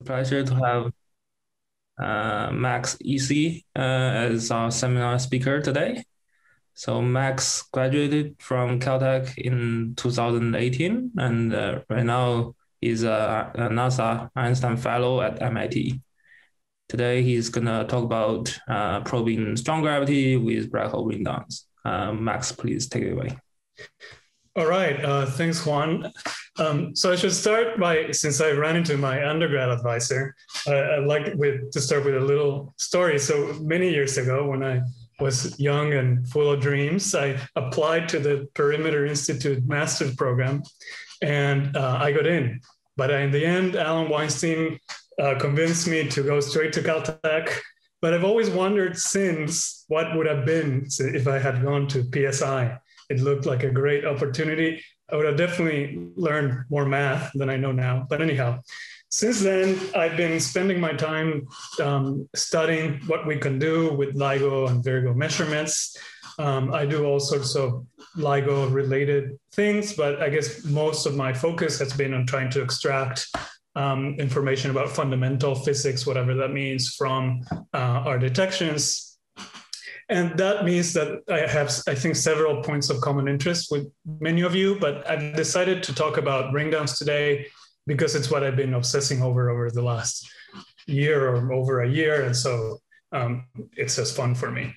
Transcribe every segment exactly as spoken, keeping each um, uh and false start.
pleasure to have uh, Max Easy uh, as our seminar speaker today. So Max graduated from Caltech in two thousand eighteen, and uh, right now he's a, a NASA Einstein Fellow at M I T. Today he's gonna talk about uh, probing strong gravity with black hole ring downs. Uh, Max, please take it away. All right, uh, thanks, Juan. Um, so I should start by, since I ran into my undergrad advisor, uh, I'd like with, to start with a little story. So many years ago, when I was young and full of dreams, I applied to the Perimeter Institute master's program, and uh, I got in. But in the end, Alan Weinstein uh, convinced me to go straight to Caltech. But I've always wondered since what would have been if I had gone to P S I. It looked like a great opportunity. I would have definitely learned more math than I know now. But anyhow, since then, I've been spending my time um, studying what we can do with LIGO and Virgo measurements. Um, I do all sorts of LIGO-related things, but I guess most of my focus has been on trying to extract um, information about fundamental physics, whatever that means, from uh, our detections. And that means that I have, I think, several points of common interest with many of you, but I've decided to talk about ring downs today because it's what I've been obsessing over over the last year or over a year. And so um, it's just fun for me.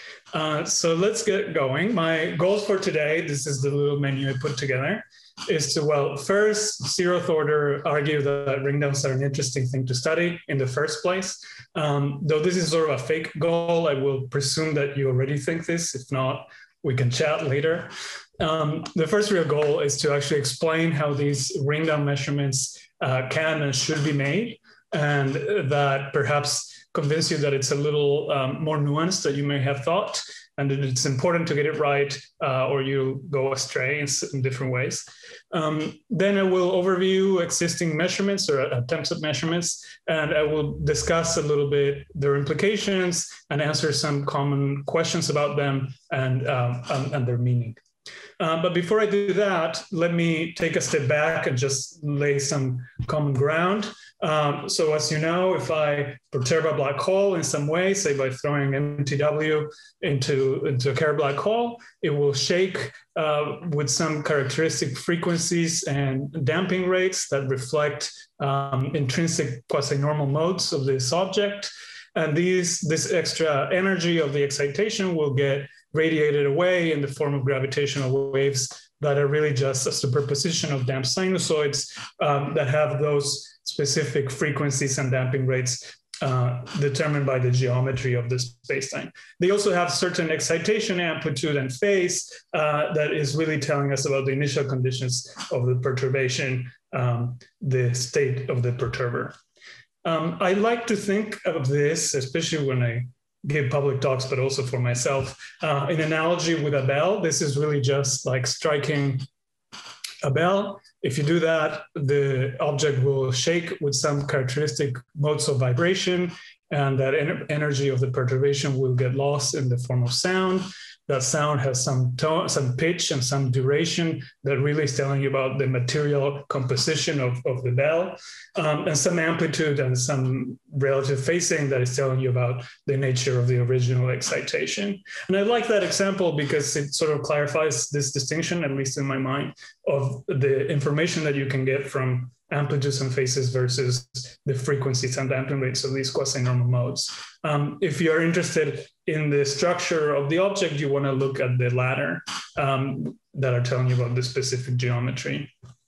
Uh, so let's get going. My goals for today, this is the little menu I put together, is to, well, first, zeroth order argue that ring downs are an interesting thing to study in the first place. Um, though this is sort of a fake goal, I will presume that you already think this. If not, we can chat later. Um, the first real goal is to actually explain how these ring down measurements uh, can and should be made, and that perhaps convince you that it's a little um, more nuanced than you may have thought, and that it's important to get it right uh, or you go astray in, in different ways. Um, then I will overview existing measurements or attempts at measurements, and I will discuss a little bit their implications and answer some common questions about them and, um, and, and their meaning. Uh, but before I do that, let me take a step back and just lay some common ground. Um, so as you know, if I perturb a black hole in some way, say by throwing M T W into, into a Kerr black hole, it will shake uh, with some characteristic frequencies and damping rates that reflect um, intrinsic quasi-normal modes of this object. And these, this extra energy of the excitation will get radiated away in the form of gravitational waves that are really just a superposition of damped sinusoids um, that have those specific frequencies and damping rates uh, determined by the geometry of the spacetime. They also have certain excitation amplitude and phase uh, that is really telling us about the initial conditions of the perturbation, um, the state of the perturber. Um, I like to think of this, especially when I give public talks, but also for myself, uh, in analogy with a bell. This is really just like striking a bell. If you do that, the object will shake with some characteristic modes of vibration, and that en- energy of the perturbation will get lost in the form of sound. That sound has some tone, some pitch, and some duration that really is telling you about the material composition of, of the bell, um, and some amplitude and some relative phasing that is telling you about the nature of the original excitation. And I like that example because it sort of clarifies this distinction, at least in my mind, of the information that you can get from amplitudes and phases versus the frequencies and damping rates of these quasi-normal modes. Um, if you're interested in the structure of the object, you want to look at the latter um, that are telling you about the specific geometry.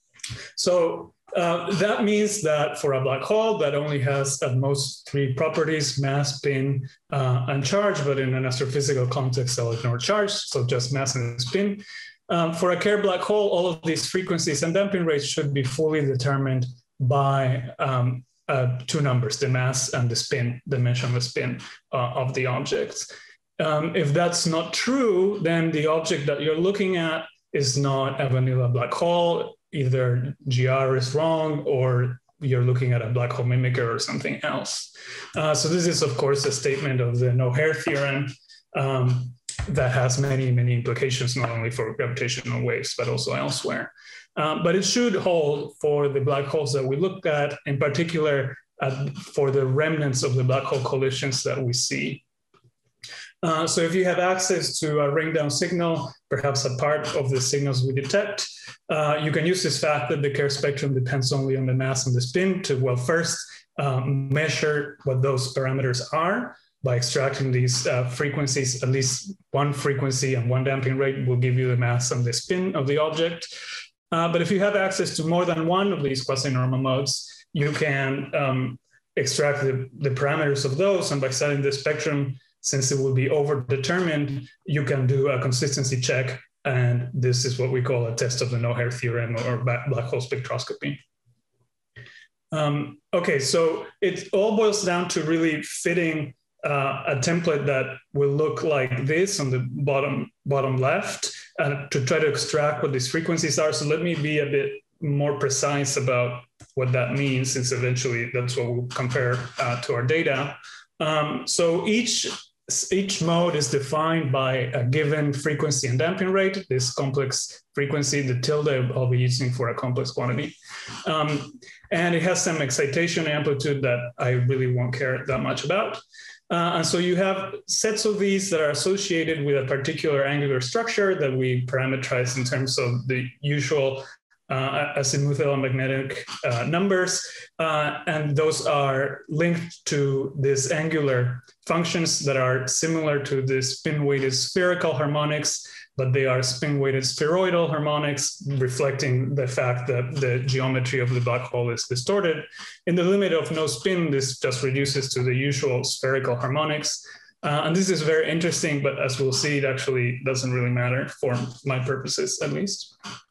So uh, that means that for a black hole that only has at most three properties, mass, spin, uh, and charge, but in an astrophysical context, I'll ignore charge, so just mass and spin. Um, for a Kerr black hole, all of these frequencies and damping rates should be fully determined by um, uh, two numbers, the mass and the spin, dimension of the spin uh, of the object. Um, if that's not true, then the object that you're looking at is not a vanilla black hole. Either G R is wrong or you're looking at a black hole mimicker or something else. Uh, so this is, of course, a statement of the No-Hair theorem. Um, that has many, many implications, not only for gravitational waves, but also elsewhere. Um, but it should hold for the black holes that we look at, in particular, at, for the remnants of the black hole collisions that we see. Uh, so if you have access to a ring down signal, perhaps a part of the signals we detect, uh, you can use this fact that the Kerr spectrum depends only on the mass and the spin to, well, first um, measure what those parameters are by extracting these uh, frequencies. At least one frequency and one damping rate will give you the mass and the spin of the object. Uh, but if you have access to more than one of these quasi-normal modes, you can um, extract the, the parameters of those, and by setting the spectrum, since it will be over-determined, you can do a consistency check, and this is what we call a test of the no-hair theorem or black hole spectroscopy. Um, okay, so it all boils down to really fitting uh, a template that will look like this on the bottom, bottom left, uh, to try to extract what these frequencies are. So let me be a bit more precise about what that means, since eventually that's what we'll compare uh, to our data. Um, so each Each mode is defined by a given frequency and damping rate, this complex frequency, the tilde I'll be using for a complex quantity. Um, and it has some excitation amplitude that I really won't care that much about. Uh, and so you have sets of these that are associated with a particular angular structure that we parameterize in terms of the usual Uh, azimuthal magnetic uh, numbers, uh, and those are linked to these angular functions that are similar to the spin-weighted spherical harmonics, but they are spin-weighted spheroidal harmonics, reflecting the fact that the geometry of the black hole is distorted. In the limit of no spin, this just reduces to the usual spherical harmonics. Uh, and this is very interesting, but as we'll see, it actually doesn't really matter for my purposes, at least.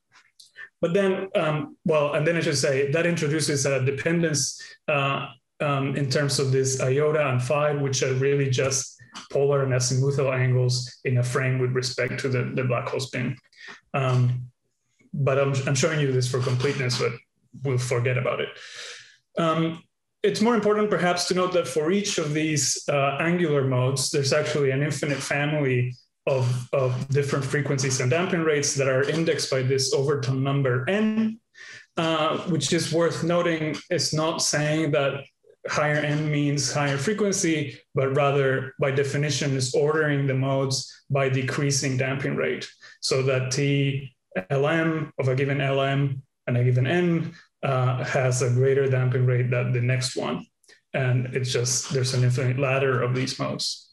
But then, um, well, and then I should say that introduces a dependence uh, um, in terms of this iota and phi, which are really just polar and azimuthal angles in a frame with respect to the, the black hole spin. Um, but I'm, I'm showing you this for completeness, but we'll forget about it. Um, it's more important perhaps to note that for each of these uh, angular modes, there's actually an infinite family Of, of different frequencies and damping rates that are indexed by this overtone number n, uh, which is worth noting. It's not saying that higher n means higher frequency, but rather by definition is ordering the modes by decreasing damping rate, so that T L M of a given L M and a given n uh, has a greater damping rate than the next one. And it's just, there's an infinite ladder of these modes.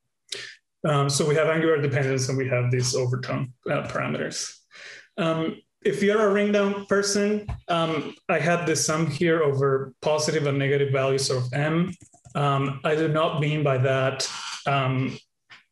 Um, so we have angular dependence and we have these overtone uh, parameters. Um, if you're a ring down person, um, I had this sum here over positive and negative values of M. Um, I do not mean by that um,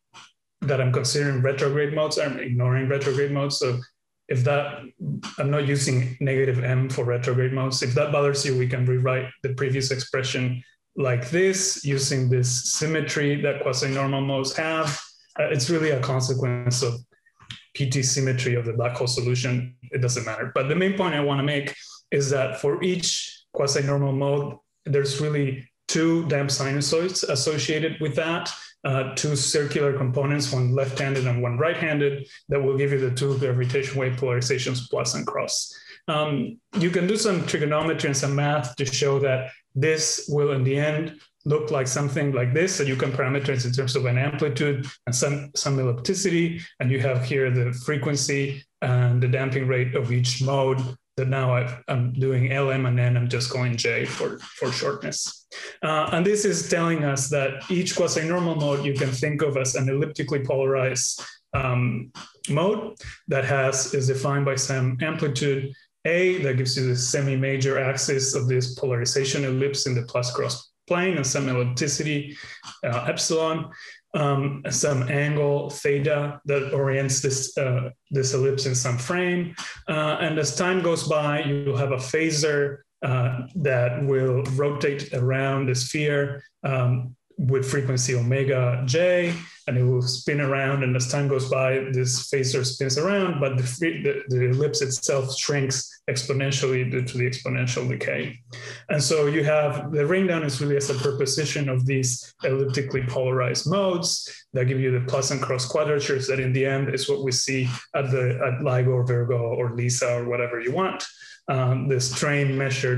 that I'm considering retrograde modes. I'm ignoring retrograde modes. So if that, I'm not using negative M for retrograde modes. If that bothers you, we can rewrite the previous expression like this, using this symmetry that quasi-normal modes have. Uh, it's really a consequence of P T symmetry of the black hole solution. It doesn't matter. But the main point I want to make is that for each quasi-normal mode, there's really two damped sinusoids associated with that, uh, two circular components, one left-handed and one right-handed, that will give you the two gravitation wave polarizations plus and cross. Um, you can do some trigonometry and some math to show that this will, in the end, look like something like this. So you can parameterize in terms of an amplitude and some, some ellipticity. And you have here the frequency and the damping rate of each mode that now I've, I'm doing L M and N, I'm just going J for, for shortness. Uh, and this is telling us that each quasi-normal mode you can think of as an elliptically polarized um, mode that has, is defined by some amplitude A that gives you the semi-major axis of this polarization ellipse in the plus cross plane, and some ellipticity uh, epsilon, um, some angle theta that orients this, uh, this ellipse in some frame. Uh, and as time goes by, you'll have a phasor uh, that will rotate around the sphere um, with frequency omega j, and it will spin around. And as time goes by, this phasor spins around, but the, free, the, the ellipse itself shrinks exponentially due to the exponential decay. And so you have the ring down is really a superposition of these elliptically polarized modes that give you the plus and cross quadratures that in the end is what we see at the at LIGO or Virgo or LISA or whatever you want. Um, this train measured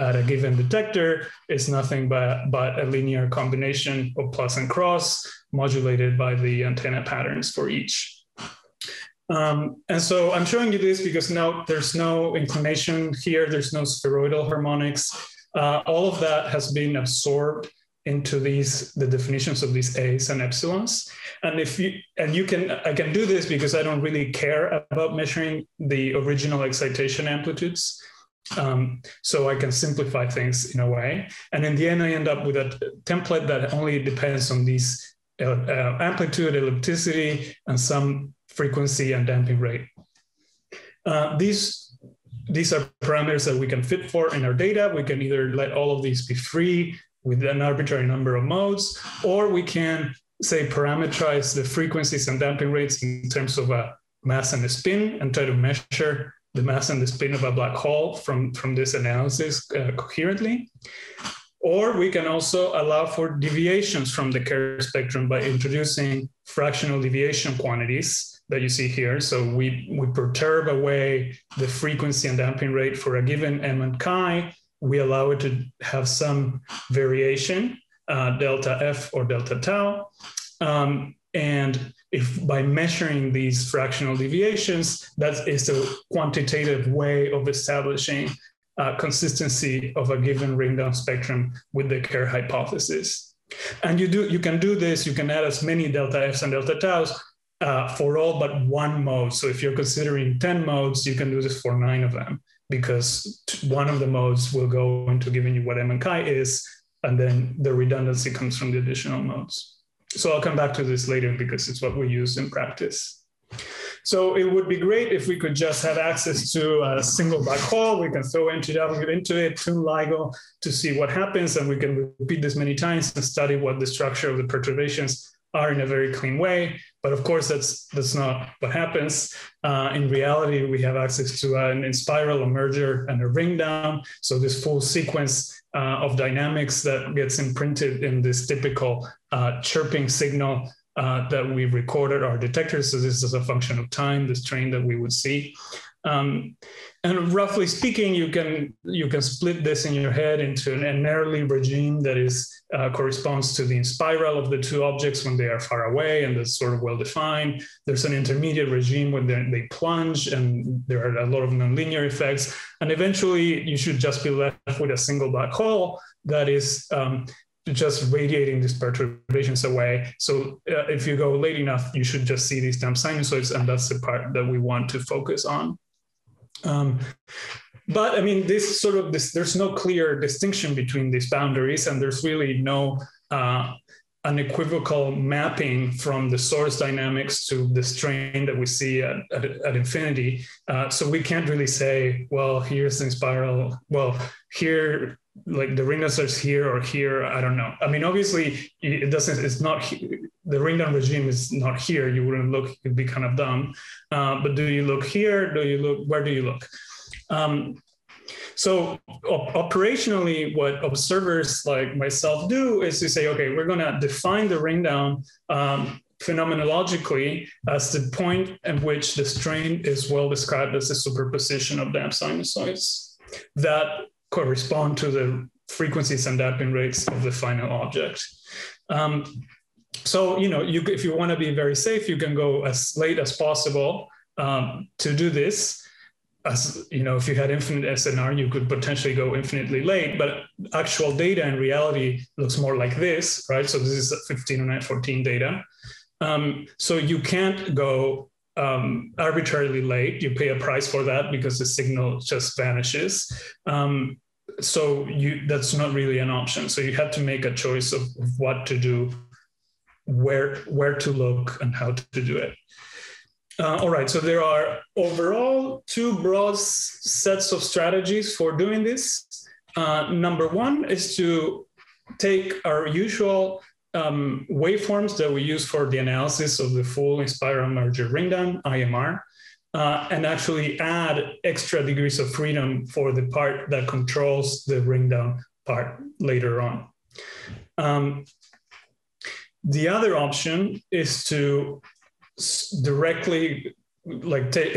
at a given detector is nothing but, but a linear combination of plus and cross modulated by the antenna patterns for each. Um, and so I'm showing you this because now there's no inclination here, there's no spheroidal harmonics. Uh, all of that has been absorbed into these, the definitions of these A's and epsilons. And if you, and you can, I can do this because I don't really care about measuring the original excitation amplitudes. Um, so I can simplify things in a way. And in the end, I end up with a template that only depends on these uh, uh, amplitude, ellipticity, and some frequency and damping rate. Uh, these, these are parameters that we can fit for in our data. We can either let all of these be free with an arbitrary number of modes, or we can say parameterize the frequencies and damping rates in terms of a mass and a spin and try to measure the mass and the spin of a black hole from, from this analysis uh, coherently. Or we can also allow for deviations from the Kerr spectrum by introducing fractional deviation quantities that you see here. So we, we perturb away the frequency and damping rate for a given M and chi. We allow it to have some variation, uh, delta F or delta tau. Um, and if by measuring these fractional deviations, that is a quantitative way of establishing uh, consistency of a given ring-down spectrum with the Kerr hypothesis. And you, do, you can do this, you can add as many delta Fs and delta taus uh, for all but one mode. So if you're considering ten modes, you can do this for nine of them, because one of the modes will go into giving you what M and chi is, and then the redundancy comes from the additional modes. So I'll come back to this later because it's what we use in practice. So it would be great if we could just have access to a single black hole. We can throw N T W into it, tune LIGO to see what happens, and we can repeat this many times and study what the structure of the perturbations are in a very clean way. But of course, that's that's not what happens. Uh, in reality, we have access to an inspiral, a merger, and a ring down. So this full sequence uh, of dynamics that gets imprinted in this typical uh, chirping signal uh, that we recorded our detectors. So this is a function of time, this train that we would see. Um, and roughly speaking, you can you can split this in your head into an, an early regime that is uh, corresponds to the inspiral of the two objects when they are far away, and that's sort of well defined. There's an intermediate regime when they plunge, and there are a lot of nonlinear effects. And eventually, you should just be left with a single black hole that is um, just radiating these perturbations away. So uh, if you go late enough, you should just see these damn sinusoids, and that's the part that we want to focus on. Um, but I mean, this sort of this, there's no clear distinction between these boundaries, and there's really no uh, unequivocal mapping from the source dynamics to the strain that we see at, at, at infinity. Uh, so we can't really say, well, here's the spiral. Well, here, like the ring starts here or here. I don't know. I mean, obviously, it doesn't. It's not. The ring down regime is not here. You wouldn't look. It'd be kind of dumb. Uh, but do you look here? Do you look? Where do you look? Um, so op operationally, what observers like myself do is to say, okay, we're going to define the ring down um, phenomenologically as the point at which the strain is well described as a superposition of damp sinusoids that correspond to the frequencies and damping rates of the final object. Um, so, you know, you, if you want to be very safe, you can go as late as possible um, to do this. As you know, if you had infinite S N R, you could potentially go infinitely late, but actual data in reality looks more like this, right? So this is fifteen and fourteen data. Um, so you can't go um, arbitrarily late. You pay a price for that because the signal just vanishes. Um, so you, that's not really an option. So you have to make a choice of what to do, where, where to look, and how to do it. Uh, all right, so there are overall two broad sets of strategies for doing this. Uh, number one is to take our usual um, waveforms that we use for the analysis of the full inspiral merger ring down, I M R, uh, and actually add extra degrees of freedom for the part that controls the ring down part later on. Um, the other option is to directly like take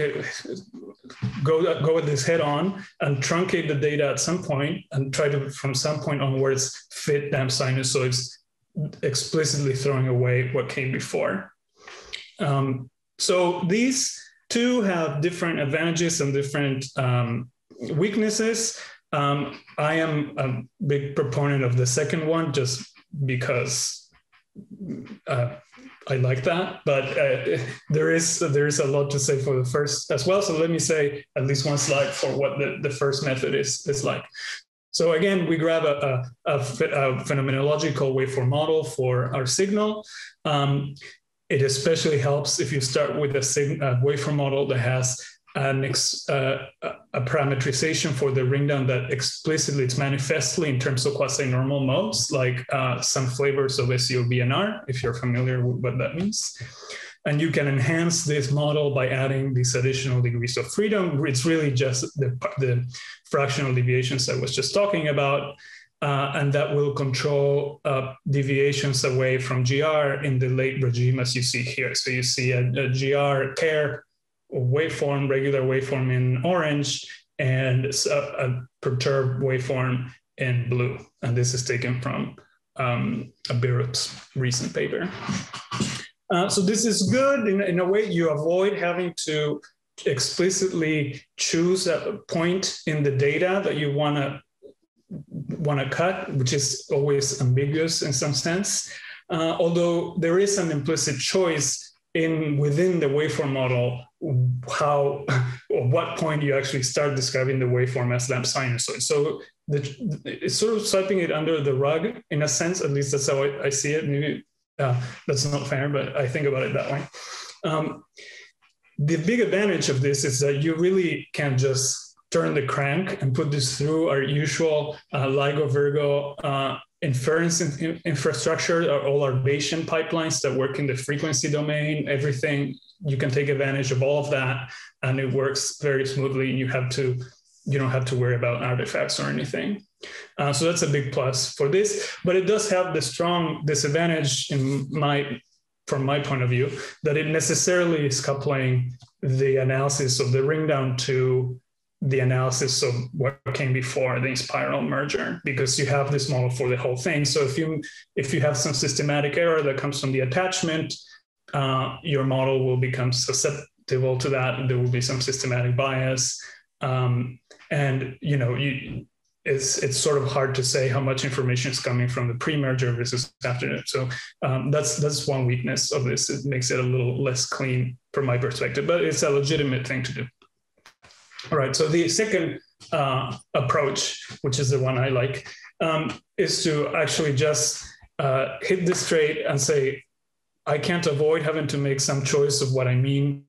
go go with this head on and truncate the data at some point and try to, from some point onwards, fit damp sinusoids, explicitly throwing away what came before. Um, so these two have different advantages and different um, weaknesses. Um, I am a big proponent of the second one just because uh, I like that, but uh, there is there is a lot to say for the first as well. So let me say at least one slide for what the, the first method is, is like. So again, we grab a, a, a phenomenological waveform model for our signal. Um, it especially helps if you start with a, sig- a waveform model that has an ex, uh, a parameterization for the ring down that explicitly, it's manifestly in terms of quasi-normal modes, like uh, some flavors of S E O B N R, if you're familiar with what that means. And you can enhance this model by adding these additional degrees of freedom. It's really just the, the fractional deviations I was just talking about. Uh, and that will control uh, deviations away from G R in the late regime, as you see here. So you see a, a G R care waveform, regular waveform in orange, and a, a perturbed waveform in blue. And this is taken from um, a Birut's recent paper. Uh, so this is good. In, in a way, you avoid having to explicitly choose a point in the data that you want to want to cut, which is always ambiguous in some sense. Uh, although there is an implicit choice in within the waveform model, how or what point you actually start describing the waveform as damp sinusoid. So the, it's sort of swiping it under the rug in a sense. At least that's how I, I see it. Maybe uh, that's not fair, but I think about it that way. Um, the big advantage of this is that you really can just turn the crank and put this through our usual uh, LIGO Virgo uh, inference in, infrastructure, all our Bayesian pipelines that work in the frequency domain, everything. You can take advantage of all of that, and it works very smoothly. You have to, you don't have to worry about artifacts or anything. Uh, so that's a big plus for this, but it does have the strong disadvantage in my, from my point of view, that it necessarily is coupling the analysis of the ring down to the analysis of what came before the spiral merger, because you have this model for the whole thing. So if you if you have some systematic error that comes from the attachment, uh, your model will become susceptible to that. There will be some systematic bias, um, and you know you. It's, it's sort of hard to say how much information is coming from the pre-merger versus after it. So um, that's that's one weakness of this. It makes it a little less clean from my perspective, but it's a legitimate thing to do. All right, so the second uh, approach, which is the one I like, um, is to actually just uh, hit this straight and say, I can't avoid having to make some choice of what I mean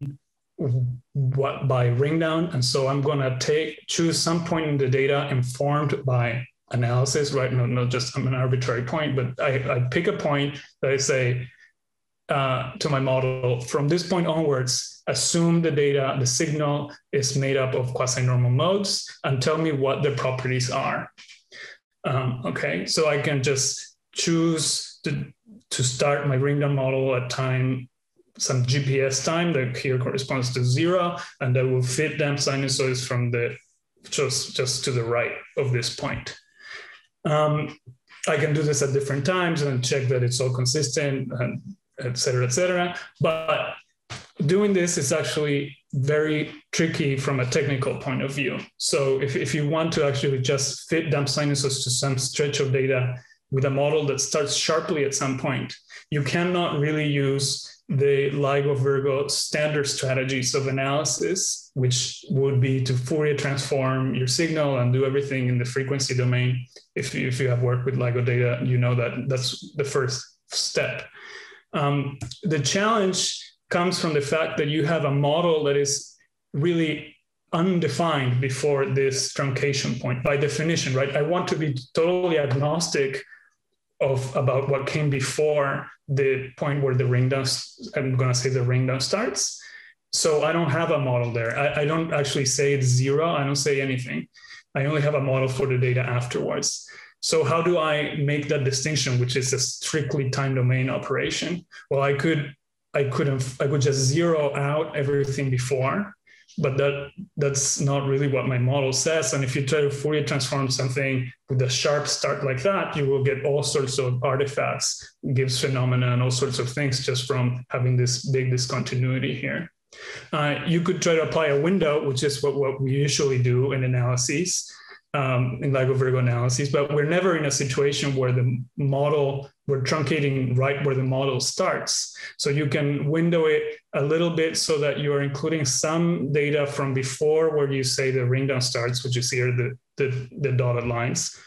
what by ring down. And so I'm gonna take choose some point in the data informed by analysis, right? No, not just an arbitrary point, but I, I pick a point that I say uh, to my model, from this point onwards, assume the data, the signal is made up of quasi-normal modes and tell me what the properties are. Um, okay, so I can just choose to, to start my ring down model at time, some G P S time that here corresponds to zero, and that will fit damp sinusoids from the just, just to the right of this point. Um, I can do this at different times and check that it's all consistent, and et cetera, et cetera. But doing this is actually very tricky from a technical point of view. So if, if you want to actually just fit damp sinusoids to some stretch of data with a model that starts sharply at some point, you cannot really use the LIGO Virgo standard strategies of analysis, which would be to Fourier transform your signal and do everything in the frequency domain. If you, if you have worked with LIGO data, you know that that's the first step. Um, the challenge comes from the fact that you have a model that is really undefined before this truncation point by definition, right? I want to be totally agnostic of about what came before the point where the ring down, I'm going to say the ring down starts. So I don't have a model there. I, I don't actually say it's zero. I don't say anything. I only have a model for the data afterwards. So how do I make that distinction, which is a strictly time domain operation? Well, I could I couldn't, I could just zero out everything before, but that that's not really what my model says. And if you try to Fourier transform something with a sharp start like that, you will get all sorts of artifacts, Gibbs phenomena, and all sorts of things just from having this big discontinuity here. Uh, you could try to apply a window, which is what, what we usually do in analyses, um, in LIGO Virgo analyses, but we're never in a situation where the model, we're truncating right where the model starts. So you can window it a little bit so that you are including some data from before where you say the ring down starts, which is here, the, the, the dotted lines.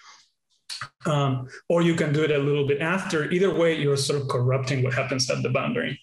Um, or you can do it a little bit after. Either way, you're sort of corrupting what happens at the boundary.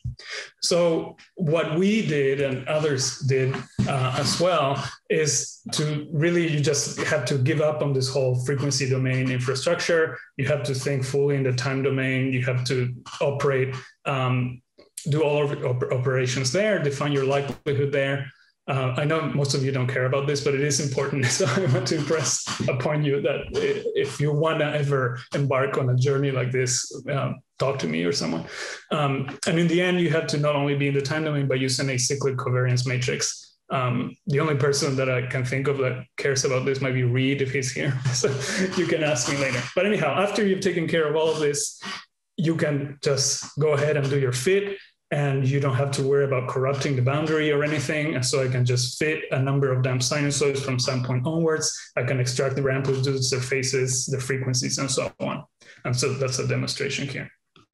So what we did and others did uh, as well is to really, you just have to give up on this whole frequency domain infrastructure. You have to think fully in the time domain. You have to operate, um, do all of op- operations there, define your likelihood there. Uh, I know most of you don't care about this, but it is important. So I want to impress upon you that if you want to ever embark on a journey like this, um, talk to me or someone. Um, and in the end, you have to not only be in the time domain, but use an acyclic covariance matrix. Um, the only person that I can think of that cares about this might be Reed if he's here. So you can ask me later. But anyhow, after you've taken care of all of this, you can just go ahead and do your fit. And you don't have to worry about corrupting the boundary or anything. And so I can just fit a number of damn sinusoids from some point onwards. I can extract their amplitudes, their phases, their frequencies, and so on. And so that's a demonstration here.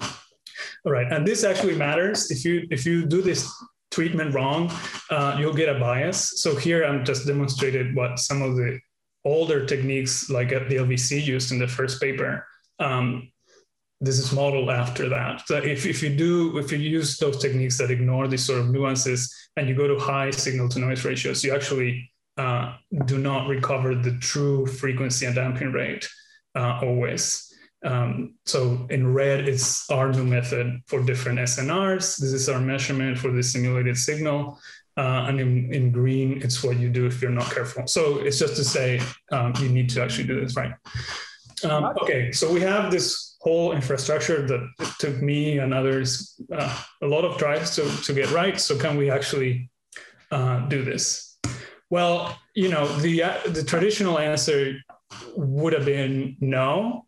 All right, and this actually matters. If you if you do this treatment wrong, uh, you'll get a bias. So here I'm just demonstrated what some of the older techniques like the L V C used in the first paper. Um, This is modeled after that. So if, if you do, if you use those techniques that ignore these sort of nuances and you go to high signal to noise ratios, you actually uh, do not recover the true frequency and damping rate uh, always. Um, so in red, it's our new method for different S N Rs. This is our measurement for the simulated signal. Uh, and in, in green, it's what you do if you're not careful. So it's just to say um, you need to actually do this right. Um, okay, so we have this whole infrastructure that it took me and others uh, a lot of tries to, to get right. So can we actually uh, do this? Well, you know, the, uh, the traditional answer would have been no.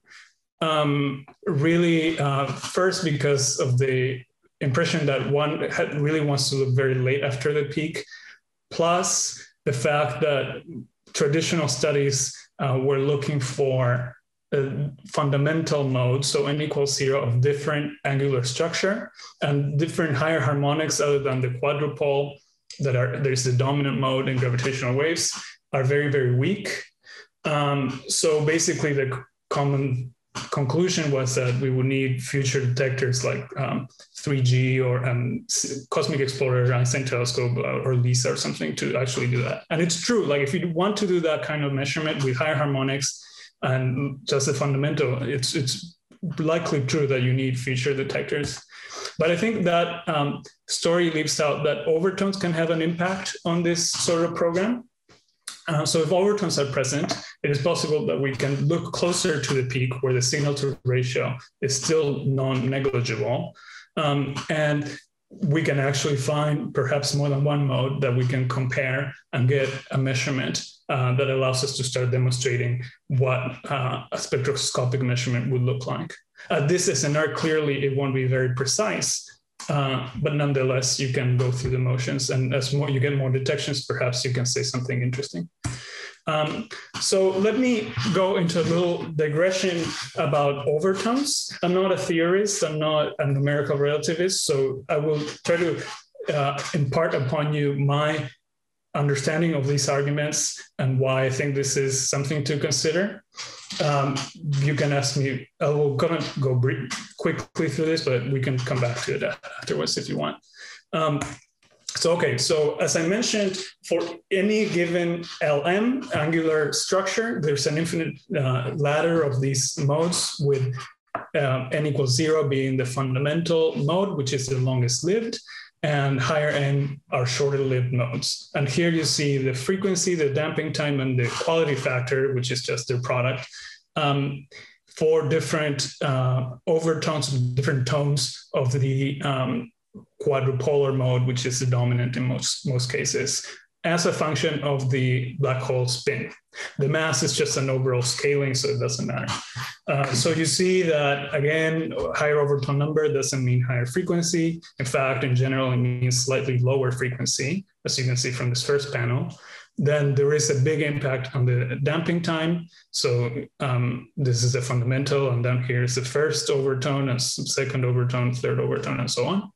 Um, really, uh, first, because of the impression that one had really wants to look very late after the peak, plus the fact that traditional studies uh, were looking for a fundamental mode, so n equals zero of different angular structure and different higher harmonics other than the quadrupole that are, there's the dominant mode in gravitational waves, are very, very weak. Um, so basically the common conclusion was that we would need future detectors like um, three G or um, Cosmic Explorer, Einstein Telescope, or LISA or something to actually do that. And it's true, like if you want to do that kind of measurement with higher harmonics and just the fundamental, it's, it's likely true that you need future detectors. But I think that um, story leaves out that overtones can have an impact on this sort of program. Uh, so if overtones are present, it is possible that we can look closer to the peak where the signal to ratio is still non-negligible. Um, and we can actually find perhaps more than one mode that we can compare and get a measurement uh, that allows us to start demonstrating what uh, a spectroscopic measurement would look like. At this S N R, clearly it won't be very precise, uh, but nonetheless, you can go through the motions, and as more you get more detections, perhaps you can say something interesting. Um, so let me go into a little digression about overtones. I'm not a theorist, I'm not a numerical relativist, so I will try to uh, impart upon you my understanding of these arguments and why I think this is something to consider. Um, you can ask me, I will kind of go brief, quickly through this, but we can come back to it afterwards if you want. Um, so, okay, so as I mentioned, for any given L M angular structure, there's an infinite uh, ladder of these modes with uh, n equals zero being the fundamental mode, which is the longest lived, and higher n are shorter lived modes. And here you see the frequency, the damping time, and the quality factor, which is just their product, um, for different uh, overtones, different tones of the um, quadrupolar mode, which is the dominant in most, most cases, as a function of the black hole spin. The mass is just an overall scaling, so it doesn't matter. Uh, so you see that, again, higher overtone number doesn't mean higher frequency. In fact, in general, it means slightly lower frequency, as you can see from this first panel. Then there is a big impact on the damping time. So um, this is a fundamental, and down here is the first overtone, and second overtone, third overtone, and so on.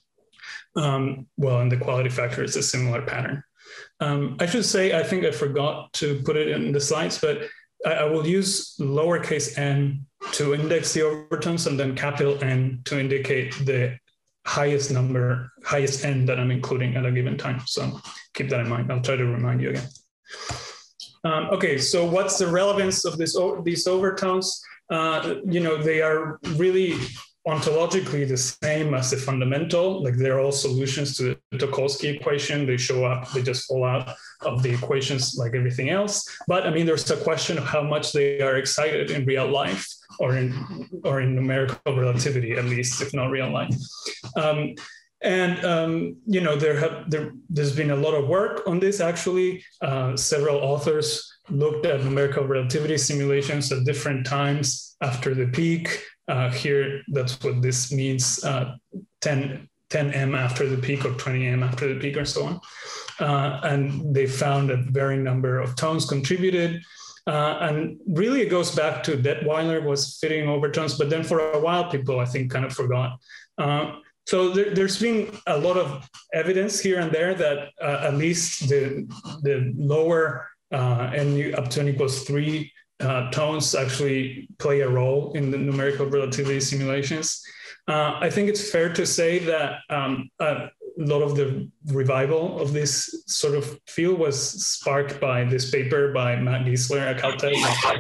Um, well, and the quality factor is a similar pattern. Um, I should say, I think I forgot to put it in the slides, but I, I will use lowercase n to index the overtones and then capital N to indicate the highest number, highest n that I'm including at a given time. So keep that in mind. I'll try to remind you again. Um, okay, so what's the relevance of this, these overtones? Uh, you know, they are really ontologically the same as the fundamental. Like they're all solutions to the Tucholsky equation. They show up, they just fall out of the equations like everything else. But I mean, there's a question of how much they are excited in real life or in, or in numerical relativity, at least, if not real life. Um, and, um, you know, there have, there, there's been a lot of work on this, actually. Uh, several authors looked at numerical relativity simulations at different times after the peak. Uh, here, that's what this means, uh, ten, ten M after the peak or twenty M after the peak or so on. Uh, and they found a varying number of tones contributed. Uh, and really it goes back to Detweiler was fitting overtones, but then for a while people, I think, kind of forgot. Uh, so there, there's been a lot of evidence here and there that uh, at least the, the lower uh, N up to N equals three Uh, tones actually play a role in the numerical relativity simulations. Uh, I think it's fair to say that um, a lot of the revival of this sort of field was sparked by this paper by Matt Giesler at Caltech.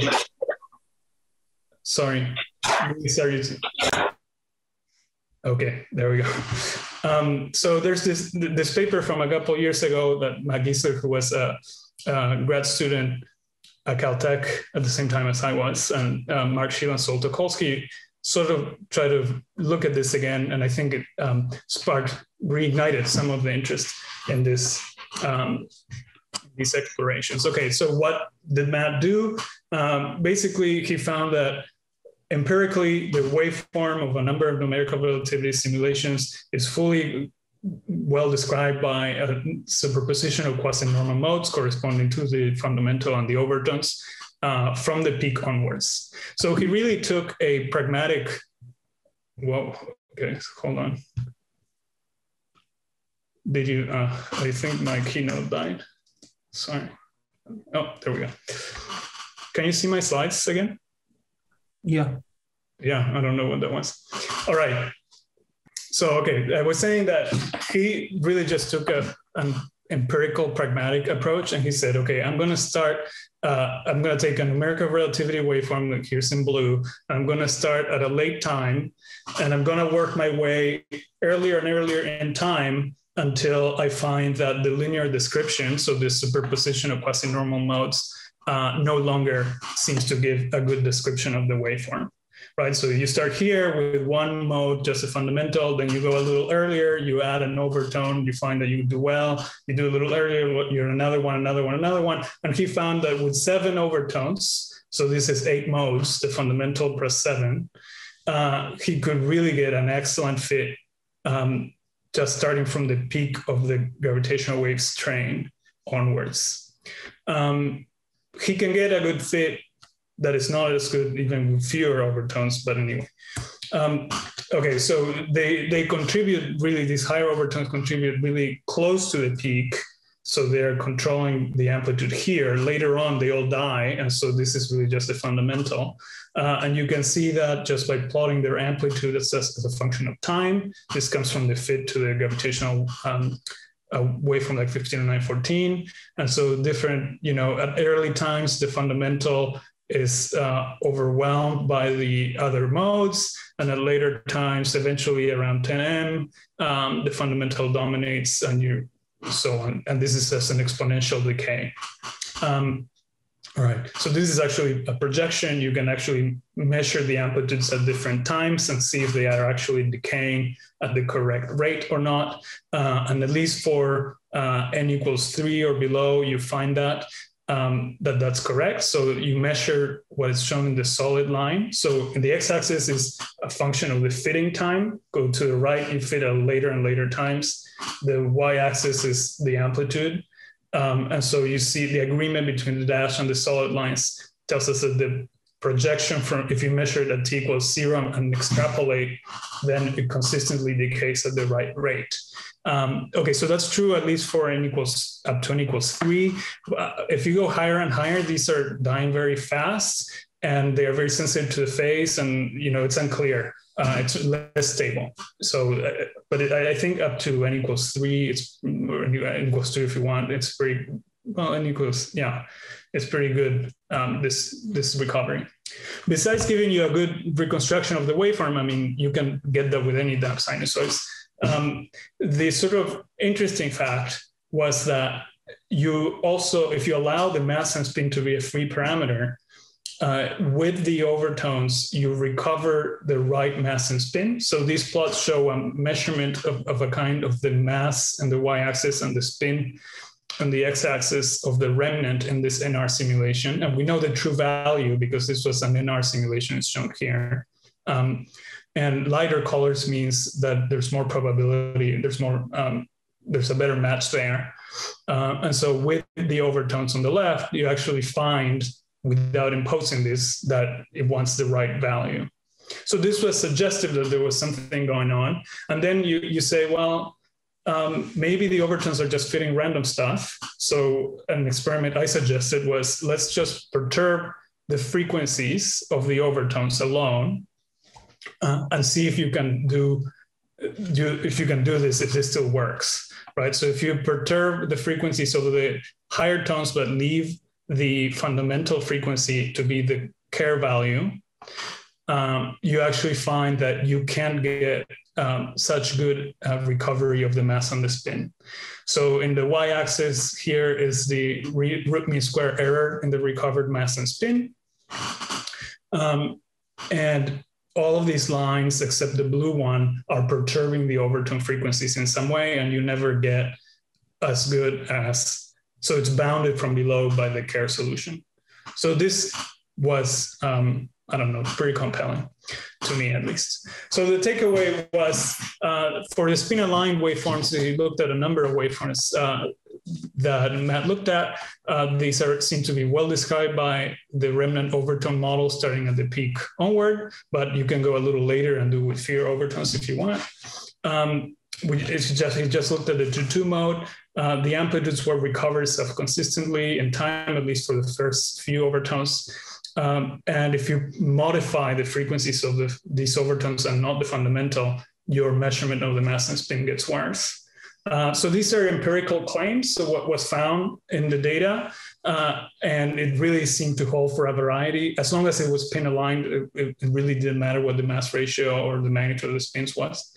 Sorry, sorry. Okay, there we go. Um, so there's this this paper from a couple of years ago that Matt Giesler, who was a, a grad student at Caltech at the same time as I was, and um, Mark Schill and Sol Tucholsky sort of try to look at this again. And I think it um, sparked, reignited some of the interest in this, um, these explorations. Okay, so what did Matt do? Um, basically, he found that empirically, the waveform of a number of numerical relativity simulations is fully well described by a superposition of quasi-normal modes corresponding to the fundamental and the overtones uh, from the peak onwards. So he really took a pragmatic, whoa, okay, hold on. Did you, uh, I think my keynote died. Sorry. Oh, there we go. Can you see my slides again? Yeah. Yeah, I don't know what that was. All right. So, okay, I was saying that he really just took a, an empirical, pragmatic approach, and he said, okay, I'm going to start, uh, I'm going to take a numerical relativity waveform, like here's in blue. I'm going to start at a late time, and I'm going to work my way earlier and earlier in time until I find that the linear description, so this superposition of quasi-normal modes, uh, no longer seems to give a good description of the waveform. Right, so you start here with one mode, just a fundamental, then you go a little earlier, you add an overtone, you find that you do well, you do a little earlier, you're another one, another one, another one. And he found that with seven overtones, so this is eight modes, the fundamental plus seven, uh, he could really get an excellent fit um, just starting from the peak of the gravitational waves train onwards. Um, he can get a good fit that is not as good even with fewer overtones, but anyway. Um, okay, so they, they contribute really, these higher overtones contribute really close to the peak. So they're controlling the amplitude here. Later on, they all die. And so this is really just a fundamental. Uh, and you can see that just by plotting their amplitude as, as a function of time. This comes from the fit to the gravitational um, away from like fifteen and nine fourteen. And so different, you know, at early times, the fundamental is uh, overwhelmed by the other modes. And at later times, eventually around ten M, um, the fundamental dominates and you so on. And this is just an exponential decay. Um, All right. So this is actually a projection. You can actually measure the amplitudes at different times and see if they are actually decaying at the correct rate or not. Uh, and at least for uh, n equals three or below, you find that um, that that's correct. So you measure what is shown in the solid line. So in the x-axis is a function of the fitting time. Go to the right, you fit at later and later times. The y-axis is the amplitude. Um, and so you see the agreement between the dash and the solid lines tells us that the projection from, if you measure it at t equals zero and extrapolate, then it consistently decays at the right rate. Um, okay, so that's true at least for n equals up to n equals three. Uh, if you go higher and higher, these are dying very fast and they are very sensitive to the phase, and you know it's unclear. Uh, it's less stable. So, uh, but it, I think up to n equals three, it's or n equals two if you want. It's pretty well. N equals yeah, it's pretty good. Um, this this recovery. Besides giving you a good reconstruction of the waveform, I mean, you can get that with any damp sinusoids. Um, the sort of interesting fact was that you also, if you allow the mass and spin to be a free parameter, Uh, with the overtones, you recover the right mass and spin. So these plots show a measurement of, of a kind of the mass and the y-axis and the spin on the x-axis of the remnant in this N R simulation. And we know the true value because this was an N R simulation, it's shown here. Um, and lighter colors means that there's more probability, there's more, um, there's a better match there. Uh, and so with the overtones on the left, you actually find, without imposing this, that it wants the right value. So this was suggestive that there was something going on. And then you, you say, well, um, maybe the overtones are just fitting random stuff. So an experiment I suggested was, let's just perturb the frequencies of the overtones alone uh, and see if you can do, do, if you can do this, if this still works, right? So if you perturb the frequencies of the higher tones, but leave the fundamental frequency to be the Kerr value, um, you actually find that you can get um, such good uh, recovery of the mass and the spin. So in the y-axis here is the root mean square error in the recovered mass and spin. Um, and all of these lines, except the blue one, are perturbing the overtone frequencies in some way, and you never get as good as. So it's bounded from below by the Kerr solution. So this was, um, I don't know, pretty compelling to me at least. So the takeaway was uh, for the spin-aligned waveforms, he looked at a number of waveforms uh, that Matt looked at. Uh, these are seem to be well described by the remnant overtone model starting at the peak onward, but you can go a little later and do with fewer overtones if you want. Um, we, it's just, he just looked at the two two mode. Uh, the amplitudes were recovered self-consistently in time, at least for the first few overtones. Um, and if you modify the frequencies of the, these overtones and not the fundamental, your measurement of the mass and spin gets worse. Uh, so these are empirical claims. So what was found in the data, uh, and it really seemed to hold for a variety. As long as it was pin aligned, it, it really didn't matter what the mass ratio or the magnitude of the spins was.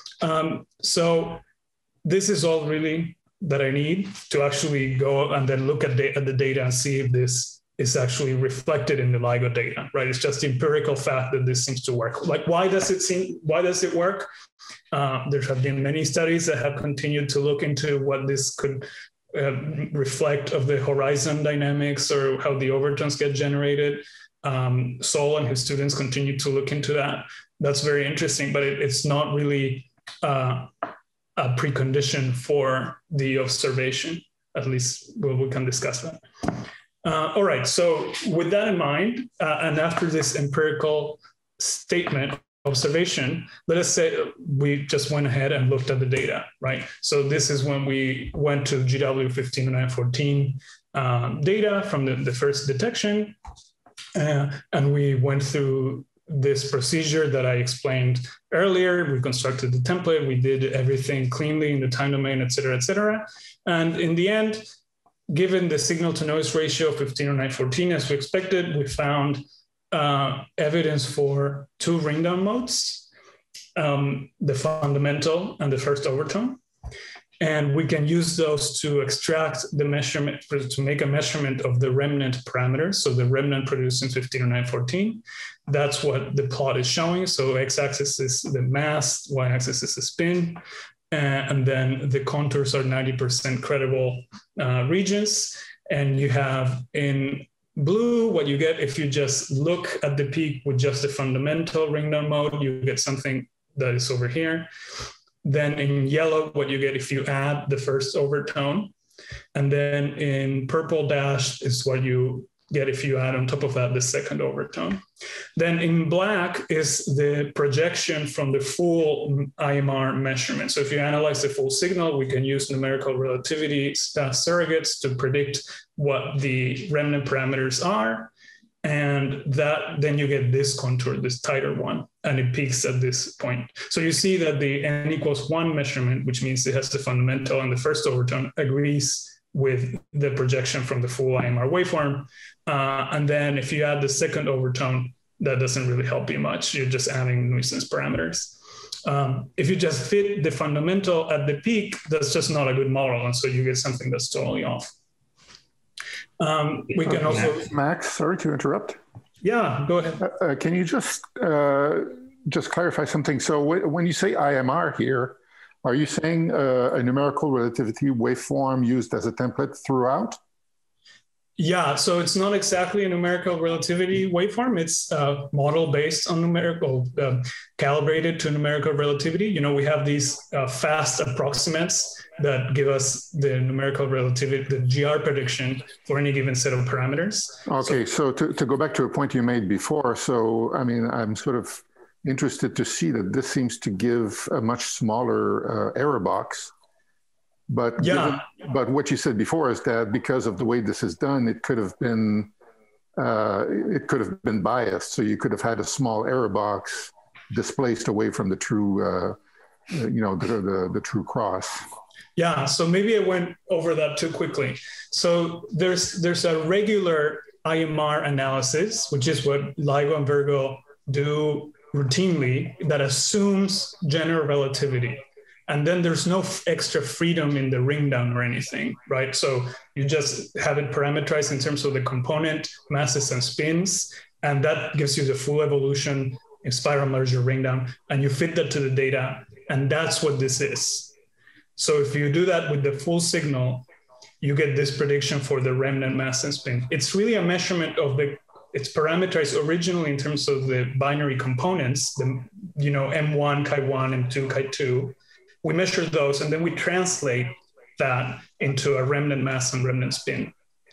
Um, so this is all really that I need to actually go and then look at, at the data and see if this is actually reflected in the LIGO data, right? It's just empirical fact that this seems to work. Like, why does it seem, why does it work? Uh, there have been many studies that have continued to look into what this could uh, reflect of the horizon dynamics or how the overtones get generated. Um, Sol and his students continue to look into that. That's very interesting, but it, it's not really uh, a precondition for the observation. At least well, we can discuss that. Uh, all right, so with that in mind, uh, and after this empirical statement, observation, let us say we just went ahead and looked at the data, right? So this is when we went to G W fifteen nine fourteen um, data from the, the first detection, uh, and we went through this procedure that I explained earlier. We constructed the template, we did everything cleanly in the time domain, et cetera, et cetera. And in the end, given the signal to noise ratio of fifteen oh nine fourteen, as we expected, we found uh, evidence for two ringdown modes, um, the fundamental and the first overtone. And we can use those to extract the measurement, to make a measurement of the remnant parameters. So the remnant produced in fifteen oh nine fourteen. That's what the plot is showing. So x-axis is the mass, y-axis is the spin. Uh, and then the contours are ninety percent credible uh, regions. And you have in blue, what you get if you just look at the peak with just the fundamental ring down mode, you get something that is over here. Then in yellow, what you get if you add the first overtone. And then in purple dash is what you get if you add on top of that the second overtone. Then in black is the projection from the full I M R measurement. So if you analyze the full signal, we can use numerical relativity surrogates to predict what the remnant parameters are. And that then you get this contour, this tighter one, and it peaks at this point. So you see that the n equals one measurement, which means it has the fundamental and the first overtone, agrees with the projection from the full I M R waveform. Uh, and then if you add the second overtone, that doesn't really help you much. You're just adding nuisance parameters. Um, if you just fit the fundamental at the peak, that's just not a good model. And so you get something that's totally off. Um, we can also... Max, sorry to interrupt. Yeah, go ahead. Uh, can you just uh, just clarify something? So w- when you say I M R here, are you saying uh, a numerical relativity waveform used as a template throughout? Yeah, so it's not exactly a numerical relativity waveform. It's a model based on numerical, uh, calibrated to numerical relativity. You know, we have these uh, fast approximates that give us the numerical relativity, the G R prediction for any given set of parameters. Okay, so, so to, to go back to a point you made before, so I mean, I'm sort of interested to see that this seems to give a much smaller uh, error box. But yeah, given, but what you said before is that because of the way this is done, it could have been uh, it could have been biased. So you could have had a small error box displaced away from the true, uh, you know, the, the the true cross. Yeah. So maybe I went over that too quickly. So there's there's a regular I M R analysis, which is what LIGO and Virgo do routinely, that assumes general relativity. And then there's no f- extra freedom in the ring down or anything, right? So you just have it parameterized in terms of the component masses and spins, and that gives you the full evolution in spiral merger ring down, and you fit that to the data, and that's what this is. So if you do that with the full signal, you get this prediction for the remnant mass and spin. It's really a measurement of the, it's parameterized originally in terms of the binary components, the, you know, M one, chi one, M two, chi two. We measure those, and then we translate that into a remnant mass and remnant spin.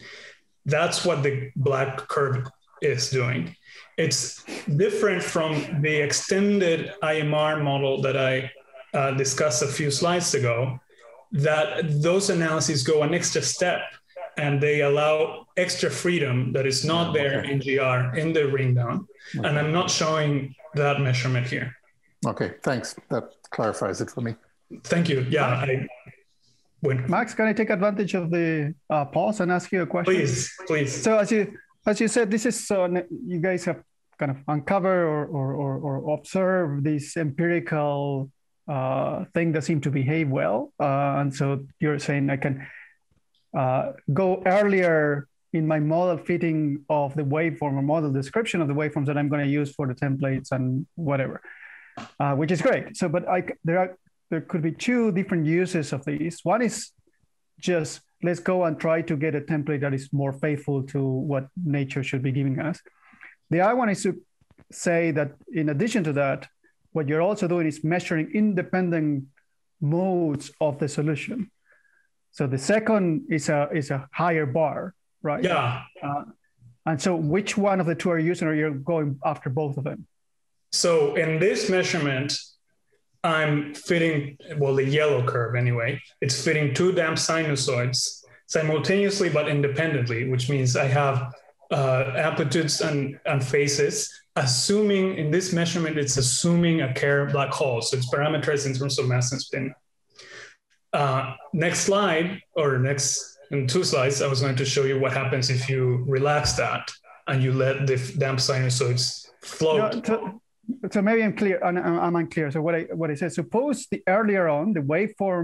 That's what the black curve is doing. It's different from the extended I M R model that I uh, discussed a few slides ago, that those analyses go an extra step, and they allow extra freedom that is not there in G R, in the ring down. Okay. And I'm not showing that measurement here. Okay, thanks. That clarifies it for me. Thank you. Yeah. I went. Max, can I take advantage of the uh, pause and ask you a question? Please, please. So as you as you said, this is uh, you guys have kind of uncovered or or, or, or observed this empirical uh, thing that seem to behave well, uh, and so you're saying I can uh, go earlier in my model fitting of the waveform or model description of the waveforms that I'm going to use for the templates and whatever, uh, which is great. So, but I there are. There could be two different uses of these. One is just let's go and try to get a template that is more faithful to what nature should be giving us. The other one is to say that in addition to that, what you're also doing is measuring independent modes of the solution. So the second is a is a higher bar, right? Yeah. Uh, and so which one of the two are you using, or you're going after both of them? So in this measurement, I'm fitting, well, the yellow curve anyway, it's fitting two damped sinusoids simultaneously but independently, which means I have uh, amplitudes and, and phases, assuming in this measurement, it's assuming a Kerr black hole. So it's parameterized in terms of mass and spin. Uh, next slide, or next in two slides, I was going to show you what happens if you relax that and you let the damped sinusoids float. No, to- So maybe I'm clear, I'm unclear. So what I what I said, suppose the earlier on, the waveform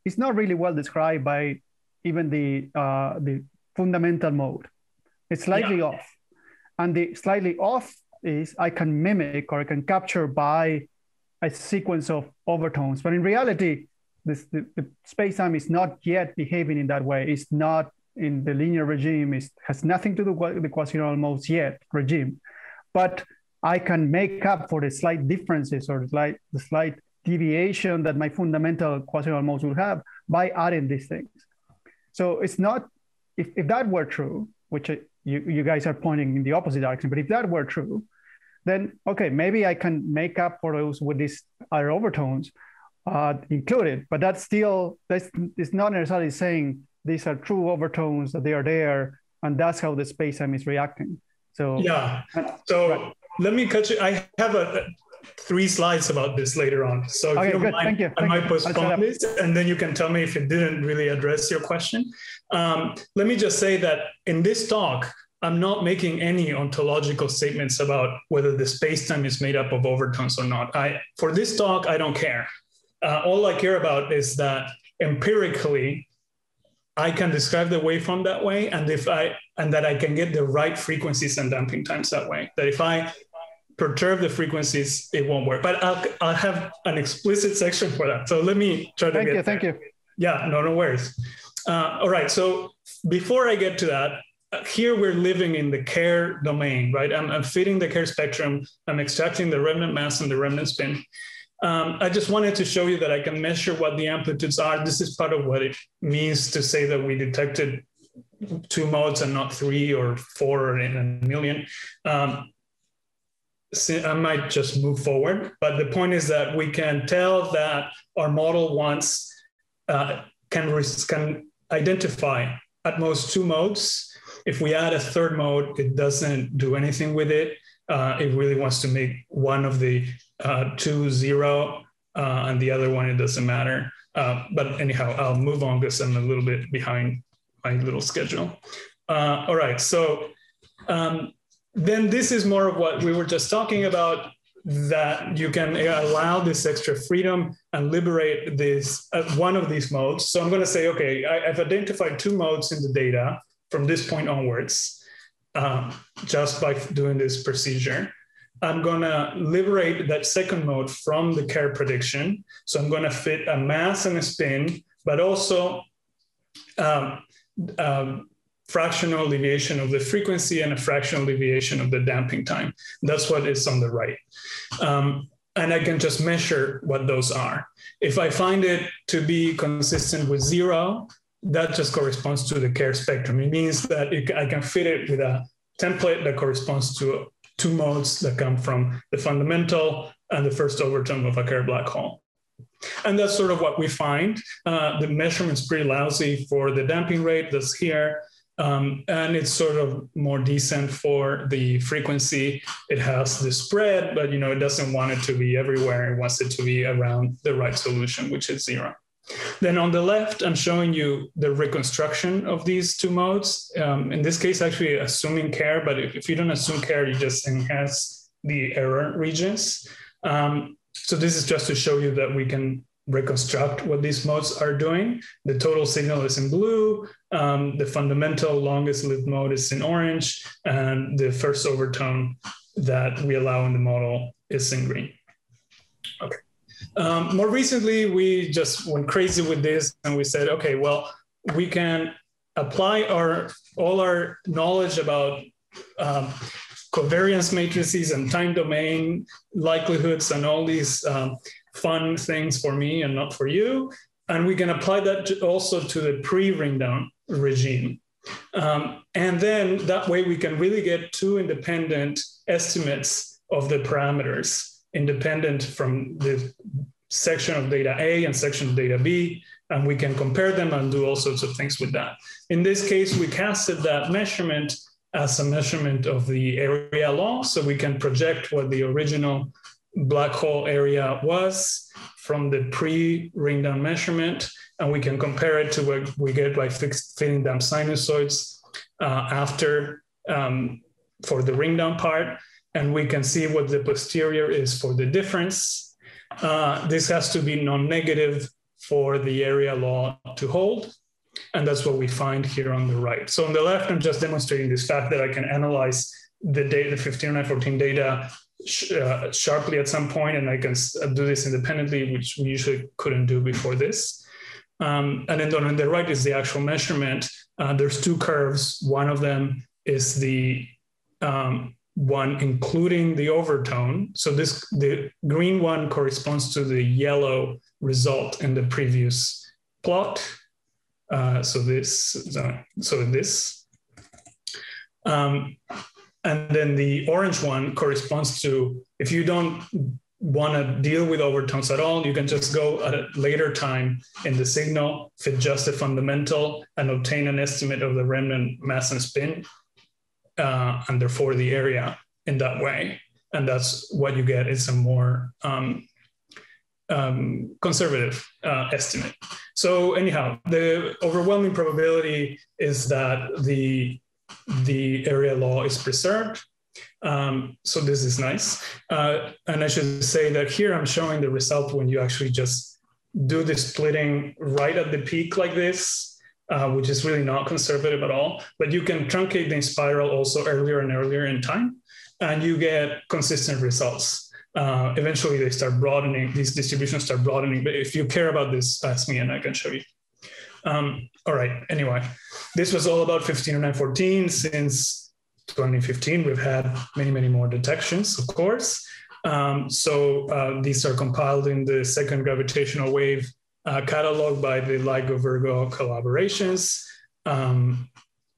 it's not really well described by even the uh, the fundamental mode. It's slightly yeah. off. And the slightly off is I can mimic or I can capture by a sequence of overtones. But in reality, this, the, the space-time is not yet behaving in that way. It's not in the linear regime. It has nothing to do with the quasi-normal modes yet regime. But I can make up for the slight differences or slight, the slight deviation that my fundamental quasi-normal modes will have by adding these things. So it's not, if, if that were true, which you, you guys are pointing in the opposite direction, but if that were true, then, okay, maybe I can make up for those with these other overtones uh, included, but that's still, that's it's not necessarily saying these are true overtones, that they are there, and that's how the space-time is reacting. So yeah, so right. Let me cut you, I have a, three slides about this later on. So if okay, you don't good. mind, Thank you. I Thank might you. postpone this, and then you can tell me if it didn't really address your question. Um, let me just say that in this talk, I'm not making any ontological statements about whether the space-time is made up of overtones or not. I, for this talk, I don't care. Uh, all I care about is that empirically, I can describe the waveform that way, and if I and that I can get the right frequencies and damping times that way. That if I perturb the frequencies, it won't work. But I'll, I'll have an explicit section for that. So let me try to thank get you, there. Thank you. Yeah, no, no worries. Uh, all right, so before I get to that, uh, here we're living in the Kerr domain, right? I'm, I'm fitting the Kerr spectrum. I'm extracting the remnant mass and the remnant spin. Um, I just wanted to show you that I can measure what the amplitudes are. This is part of what it means to say that we detected two modes and not three or four or in a million. Um, I might just move forward, but the point is that we can tell that our model once uh, can, can identify at most two modes. If we add a third mode, it doesn't do anything with it. Uh, it really wants to make one of the uh, two zero uh, and the other one, it doesn't matter. Uh, but anyhow, I'll move on because I'm a little bit behind my little schedule. Uh, all right, so um, then this is more of what we were just talking about, that you can allow this extra freedom and liberate this uh, one of these modes. So I'm going to say, okay, I, I've identified two modes in the data from this point onwards, uh, just by doing this procedure. I'm going to liberate that second mode from the Kerr prediction. So I'm going to fit a mass and a spin, but also um, um, fractional deviation of the frequency and a fractional deviation of the damping time. That's what is on the right. Um, and I can just measure what those are. If I find it to be consistent with zero, that just corresponds to the Kerr spectrum. It means that it, I can fit it with a template that corresponds to two modes that come from the fundamental and the first overtone of a Kerr black hole. And that's sort of what we find. Uh, the measurement's pretty lousy for the damping rate that's here. Um, and it's sort of more decent for the frequency. It has the spread, but you know, it doesn't want it to be everywhere. It wants it to be around the right solution, which is zero. Then on the left, I'm showing you the reconstruction of these two modes. Um, in this case, actually assuming Kerr, but if, if you don't assume Kerr, you just enhance the error regions. Um, so this is just to show you that we can reconstruct what these modes are doing. The total signal is in blue. Um, the fundamental longest lived mode is in orange, and the first overtone that we allow in the model is in green. Okay. Um, more recently, we just went crazy with this, and we said, okay, well, we can apply our all our knowledge about um, covariance matrices and time domain likelihoods and all these um, fun things for me and not for you. And we can apply that to also to the pre-ring down regime. Um, and then that way we can really get two independent estimates of the parameters, independent from the section of data A and section of data B, and we can compare them and do all sorts of things with that. In this case, we casted that measurement as a measurement of the area long, so we can project what the original black hole area was from the pre-ring down measurement, and we can compare it to what we get by fixed fitting down sinusoids uh, after um, for the ring down part, and we can see what the posterior is for the difference. Uh, this has to be non-negative for the area law to hold. And that's what we find here on the right. So on the left, I'm just demonstrating this fact that I can analyze the data, the fifteen oh nine fourteen data sh- uh, sharply at some point, and I can do this independently, which we usually couldn't do before this. Um, and then on the right is the actual measurement. Uh, there's two curves. One of them is the um, one including the overtone. So this the green one corresponds to the yellow result in the previous plot. Uh, so this, uh, so this, um, and then the orange one corresponds to, if you don't want to deal with overtones at all, you can just go at a later time in the signal, fit just the fundamental, and obtain an estimate of the remnant mass and spin, uh, and therefore the area in that way. And that's what you get. It's a more um, um, conservative uh, estimate. So anyhow, the overwhelming probability is that the, the area law is preserved. Um, so this is nice. Uh, and I should say that here I'm showing the result when you actually just do the splitting right at the peak like this, uh, which is really not conservative at all. But you can truncate the spiral also earlier and earlier in time, and you get consistent results. Uh, eventually they start broadening, these distributions start broadening. But if you care about this, ask me and I can show you. Um, all right, anyway, this was all about fifteen oh nine fourteen. Since twenty fifteen, we've had many, many more detections, of course. Um, so uh, these are compiled in the second gravitational wave uh, catalog by the LIGO Virgo collaborations. Um,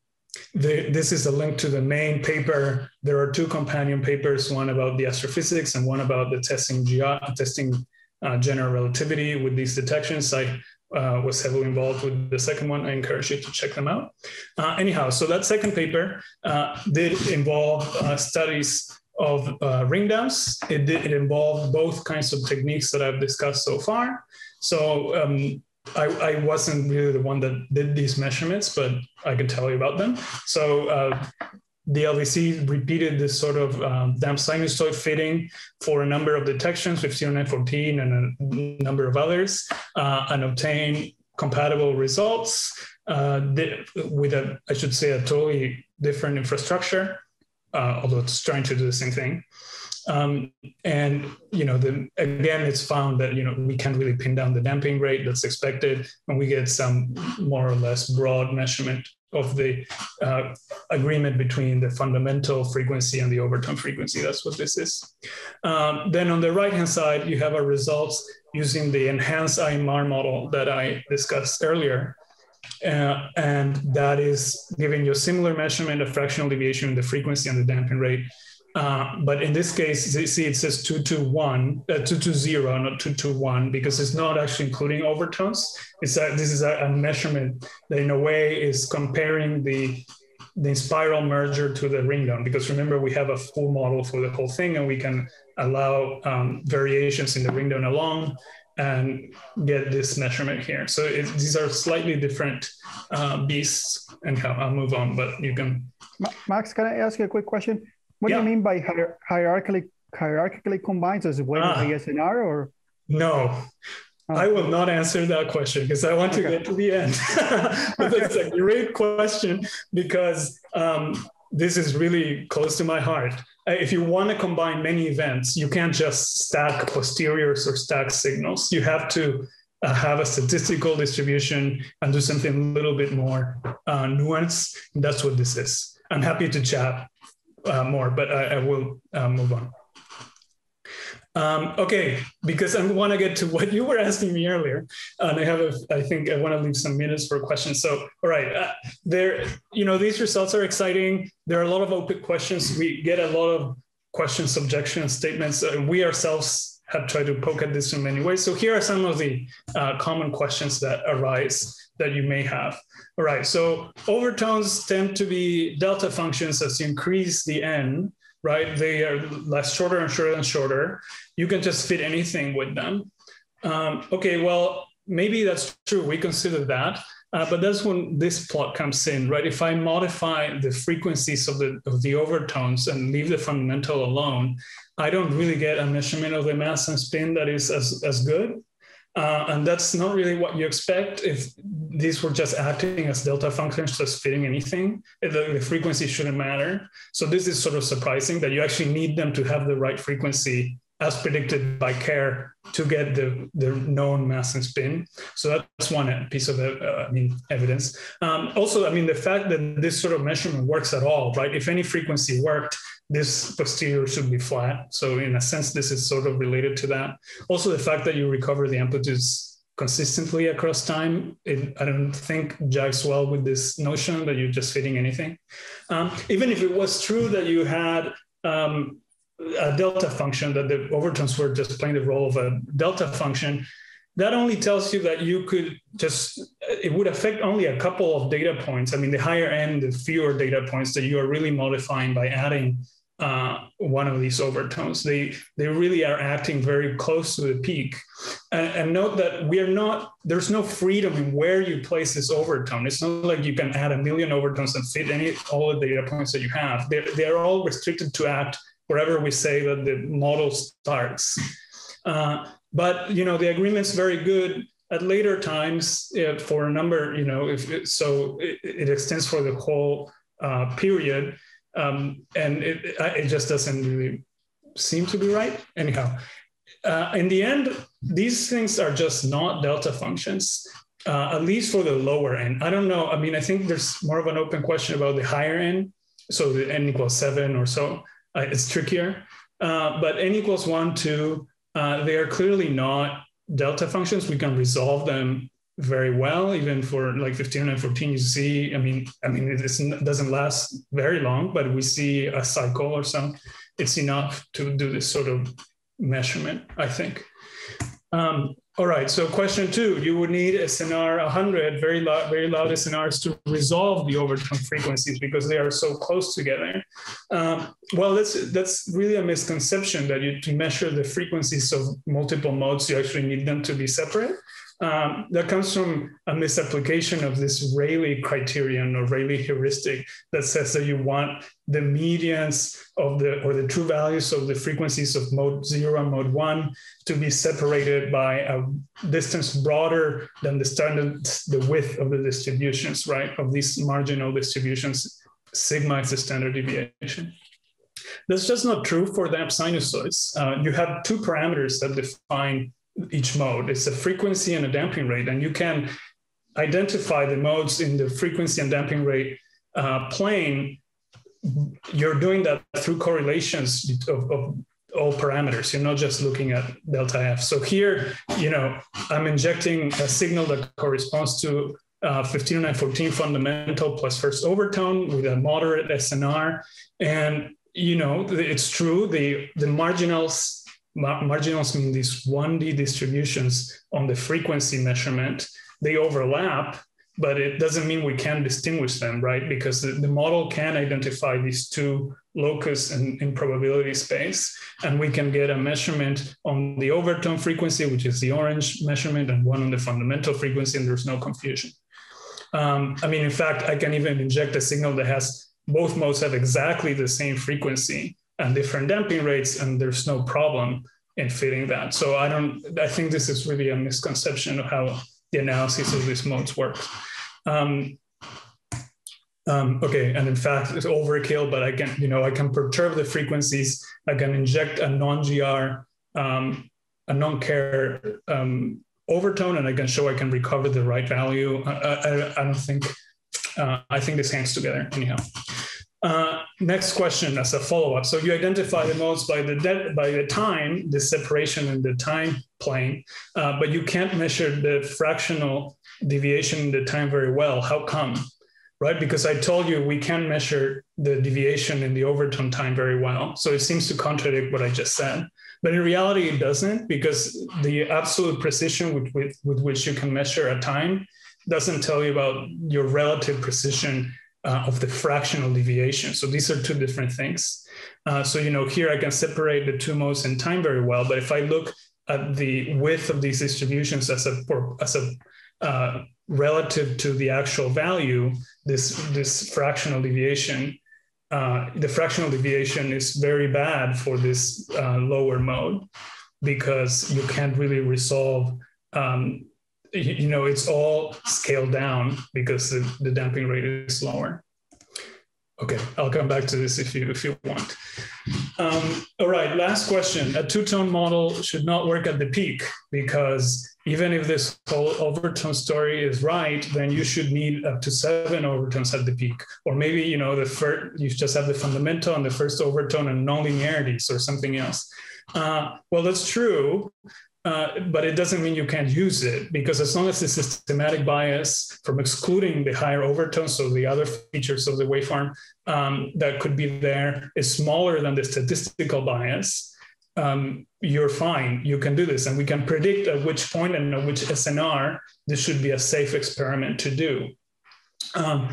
The, this is a link to the main paper. There are two companion papers, one about the astrophysics and one about the testing, ge- testing uh, general relativity with these detections. I uh, was heavily involved with the second one. I encourage you to check them out. Uh, anyhow, so that second paper uh, did involve uh, studies of uh, ring dams. It, did, it involved both kinds of techniques that I've discussed so far. So um, I, I wasn't really the one that did these measurements, but I can tell you about them. So uh, the L V C repeated this sort of um, damped sinusoid fitting for a number of detections, fifteen oh nine fourteen and a number of others, uh, and obtained compatible results uh, with a, I should say, a totally different infrastructure, uh, although it's trying to do the same thing. Um, and, you know, the, again, it's found that, you know, we can't really pin down the damping rate that's expected, and we get some more or less broad measurement of the uh, agreement between the fundamental frequency and the overtone frequency. That's what this is. Um, then on the right-hand side, you have our results using the enhanced I M R model that I discussed earlier. Uh, and that is giving you a similar measurement of fractional deviation in the frequency and the damping rate. Uh, but in this case, you see, it says two two one, uh, two two zero, not two two one, because it's not actually including overtones. It's a, this is a, a measurement that in a way is comparing the, the spiral merger to the ring down, because remember, we have a full model for the whole thing, and we can allow um, variations in the ring down alone and get this measurement here. So it, these are slightly different uh, beasts, and I'll move on, but you can. Max, can I ask you a quick question? What yeah. do you mean by hier- hierarchically hierarchically combined? So is it way ah. A S N R or? No, oh. I will not answer that question because I want to okay. get to the end. But that's a great question because um, this is really close to my heart. If you want to combine many events, you can't just stack posteriors or stack signals. You have to uh, have a statistical distribution and do something a little bit more uh, nuanced. And that's what this is. I'm happy to chat Uh, more, but I, I will uh, move on. Um, okay, because I want to get to what you were asking me earlier, and I have, a, I think I want to leave some minutes for questions. So, all right, uh, there, you know, these results are exciting. There are a lot of open questions. We get a lot of questions, objections, statements. Uh, we ourselves have tried to poke at this in many ways. So here are some of the uh, common questions that arise that you may have. All right, so overtones tend to be delta functions as you increase the n, right? They are less shorter and shorter and shorter. You can just fit anything with them. Um, okay, well, maybe that's true. We consider that, uh, but that's when this plot comes in, right? If I modify the frequencies of the, of the overtones and leave the fundamental alone, I don't really get a measurement of the mass and spin that is as, as good. Uh, and that's not really what you expect if these were just acting as delta functions, just fitting anything. The, the frequency shouldn't matter. So this is sort of surprising that you actually need them to have the right frequency as predicted by Kerr to get the, the known mass and spin. So that's one piece of uh, I mean, evidence. Um, also, I mean, the fact that this sort of measurement works at all, right? If any frequency worked, this posterior should be flat. So in a sense, this is sort of related to that. Also, the fact that you recover the amplitudes consistently across time, it, I don't think jives well with this notion that you're just fitting anything. Um, even if it was true that you had um, a delta function, that the overtones were just playing the role of a delta function, that only tells you that you could just, it would affect only a couple of data points. I mean, the higher end, the fewer data points that you are really modifying by adding uh, one of these overtones. They, they really are acting very close to the peak. And, and note that we are not, there's no freedom in where you place this overtone. It's not like you can add a million overtones and fit any, all the data points that you have. They're, they're all restricted to act wherever we say that the model starts. Uh, but, you know, the agreement's very good at later times uh, for a number, you know, if it, so it, it extends for the whole uh, period. Um, and it, it just doesn't really seem to be right. Anyhow, uh, in the end, these things are just not delta functions, uh, at least for the lower end. I don't know. I mean, I think there's more of an open question about the higher end. So the n equals seven or so, uh, it's trickier. Uh, but n equals one, two, uh, they are clearly not delta functions. We can resolve them very well, even for like fifteen and fourteen, you see, I mean, I mean, it doesn't last very long, but we see a cycle or so. It's enough to do this sort of measurement, I think. Um, all right, so question two, you would need S N R one hundred, very loud, very loud S N Rs to resolve the overtone frequencies because they are so close together. Um, well, that's, that's really a misconception that you, to measure the frequencies of multiple modes, you actually need them to be separate. Um, that comes from a misapplication of this Rayleigh criterion or Rayleigh heuristic that says that you want the medians of the, or the true values of the frequencies of mode zero and mode one to be separated by a distance broader than the standard, the width of the distributions, right? Of these marginal distributions, sigma is the standard deviation. That's just not true for the sinusoids. Uh, you have two parameters that define each mode. It's a frequency and a damping rate, and you can identify the modes in the frequency and damping rate uh, plane. You're doing that through correlations of, of all parameters. You're not just looking at delta F. So here, you know, I'm injecting a signal that corresponds to uh, fifteen and fourteen fundamental plus first overtone with a moderate S N R. And, you know, it's true, the, the marginals Marginals mean these one D distributions on the frequency measurement. They overlap, but it doesn't mean we can distinguish them, right? Because the, the model can identify these two locus in, in probability space, and we can get a measurement on the overtone frequency, which is the orange measurement, and one on the fundamental frequency, and there's no confusion. Um, I mean, in fact, I can even inject a signal that has both modes have exactly the same frequency and different damping rates, and there's no problem in fitting that. So I don't, I think this is really a misconception of how the analysis of these modes works. Um, um, okay, and in fact, it's overkill, but I can, you know, I can perturb the frequencies. I can inject a non-G R, um, a non-Kerr um, overtone, and I can show I can recover the right value. I, I, I don't think, uh, I think this hangs together anyhow. Uh, next question as a follow-up. So you identify the modes by the de- by the time, the separation in the time plane, uh, but you can't measure the fractional deviation in the time very well. How come? Right? Because I told you we can measure the deviation in the overtone time very well. So it seems to contradict what I just said. But in reality, it doesn't, because the absolute precision with, with, with which you can measure a time doesn't tell you about your relative precision Uh, of the fractional deviation. So these are two different things. Uh, so, you know, here I can separate the two modes in time very well, but if I look at the width of these distributions as a, as a uh, relative to the actual value, this, this fractional deviation, uh, the fractional deviation is very bad for this uh, lower mode, because you can't really resolve um, you, you know, it's all scaled down because the, the damping rate is lower. Okay, I'll come back to this if you if you want. Um, all right, last question. A two-tone model should not work at the peak, because even if this whole overtone story is right, then you should need up to seven overtones at the peak. Or maybe, you know, the first, you just have the fundamental and the first overtone and nonlinearities or something else. Uh, well, that's true. Uh, but it doesn't mean you can't use it, because as long as the systematic bias from excluding the higher overtones, so the other features of the waveform um, that could be there, is smaller than the statistical bias, um, you're fine. You can do this. And we can predict at which point and at which S N R this should be a safe experiment to do. Um,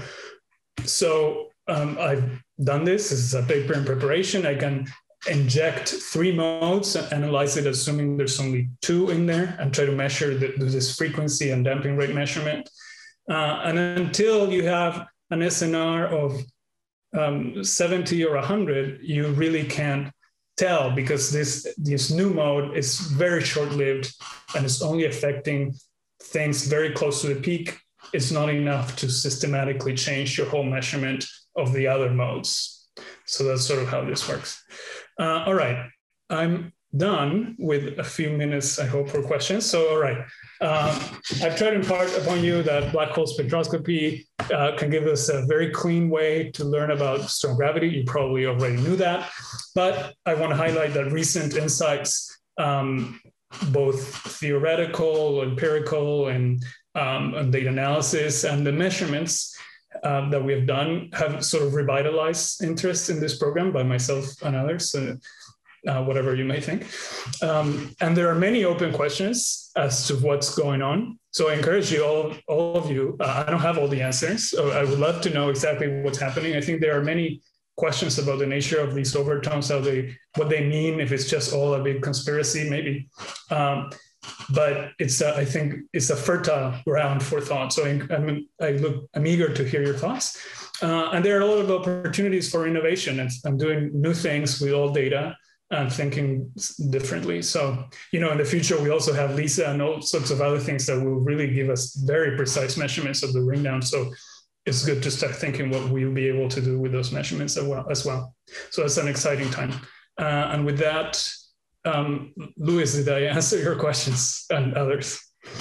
so um, I've done this. This is a paper in preparation. I can inject three modes and analyze it, assuming there's only two in there, and try to measure the, this frequency and damping rate measurement. Uh, and until you have an S N R of um, seventy or one hundred, you really can't tell, because this, this new mode is very short-lived and it's only affecting things very close to the peak. It's not enough to systematically change your whole measurement of the other modes. So that's sort of how this works. Uh, all right, I'm done with a few minutes, I hope, for questions. So, all right, uh, I've tried to impart upon you that black hole spectroscopy uh, can give us a very clean way to learn about strong gravity. You probably already knew that, but I want to highlight that recent insights, um, both theoretical, empirical, and, um, and data analysis, and the measurements Uh, that we have done have sort of revitalized interest in this program by myself and others, uh, uh, whatever you may think. Um, and there are many open questions as to what's going on. So I encourage you, all, all of you, uh, I don't have all the answers. So I would love to know exactly what's happening. I think there are many questions about the nature of these overtones, how they, what they mean, if it's just all a big conspiracy, maybe. Um, But it's, uh, I think, it's a fertile ground for thought. So I'm, I'm, I look, I'm eager to hear your thoughts. Uh, and there are a lot of opportunities for innovation. And I'm doing new things with all data and thinking differently. So, you know, in the future, we also have LISA and all sorts of other things that will really give us very precise measurements of the ring down. So it's good to start thinking what we'll be able to do with those measurements as well. As well. So it's an exciting time. Uh, and with that, Um, Luis, did I answer your questions and others?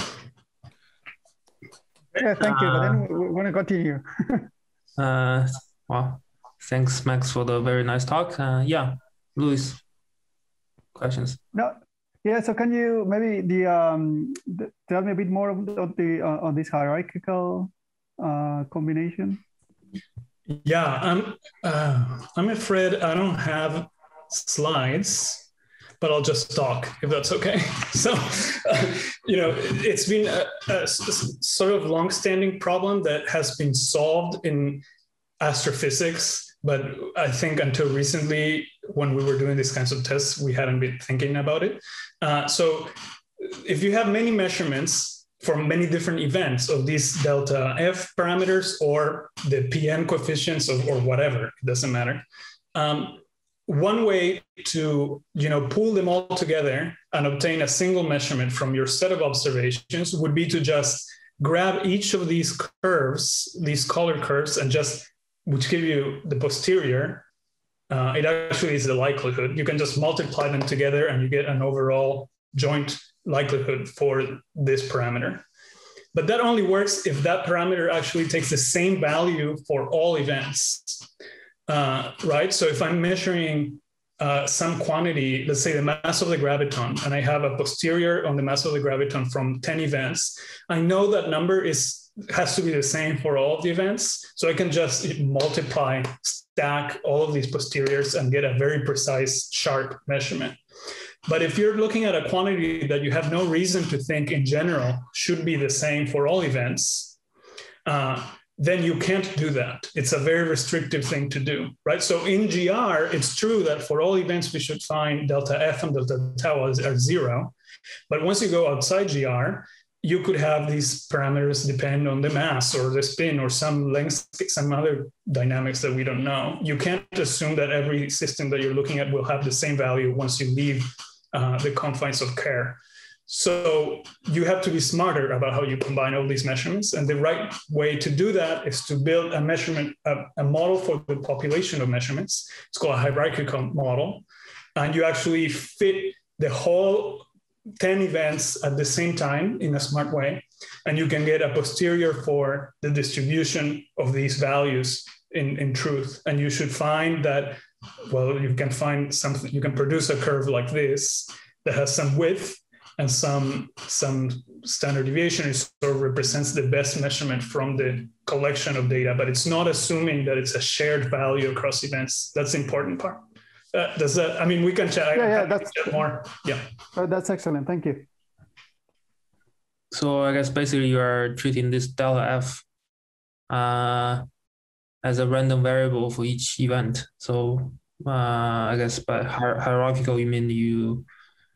Yeah, thank you. But then we want to continue. uh, well, thanks, Max, for the very nice talk. Uh, yeah, Luis, questions? No, yeah. So can you maybe the um the, tell me a bit more of the, of the uh, on this hierarchical uh, combination? Yeah, I'm. Uh, I'm afraid I don't have slides, but I'll just talk if that's okay. So, uh, you know, it's been a, a sort of long-standing problem that has been solved in astrophysics, but I think until recently, when we were doing these kinds of tests, we hadn't been thinking about it. Uh, so if you have many measurements for many different events of these delta F parameters or the P N coefficients of, or whatever, it doesn't matter. Um, One way to, you know, pool them all together and obtain a single measurement from your set of observations would be to just grab each of these curves, these colored curves, and just, which give you the posterior. Uh, it actually is the likelihood. You can just multiply them together and you get an overall joint likelihood for this parameter. But that only works if that parameter actually takes the same value for all events. Uh, right? So if I'm measuring uh, some quantity, let's say the mass of the graviton, and I have a posterior on the mass of the graviton from ten events, I know that number is has to be the same for all of the events. So I can just multiply, stack all of these posteriors and get a very precise, sharp measurement. But if you're looking at a quantity that you have no reason to think in general should be the same for all events, uh, then you can't do that. It's a very restrictive thing to do, right? So in G R, it's true that for all events, we should find delta F and delta tau as, as zero. But once you go outside G R, you could have these parameters depend on the mass or the spin or some length, some other dynamics that we don't know. You can't assume that every system that you're looking at will have the same value once you leave uh, the confines of Kerr. So you have to be smarter about how you combine all these measurements. And the right way to do that is to build a measurement, a, a model for the population of measurements. It's called a hierarchical model. And you actually fit the whole ten events at the same time in a smart way. And you can get a posterior for the distribution of these values in, in truth. And you should find that, well, you can find something, you can produce a curve like this that has some width and some, some standard deviation. It sort of represents the best measurement from the collection of data, but it's not assuming that it's a shared value across events. That's the important part. Uh, does that, I mean, we can chat, yeah, yeah, that's chat more. Yeah. Uh, that's excellent. Thank you. So I guess basically you are treating this delta F uh, as a random variable for each event. So uh, I guess by hier hierarchical, you mean you,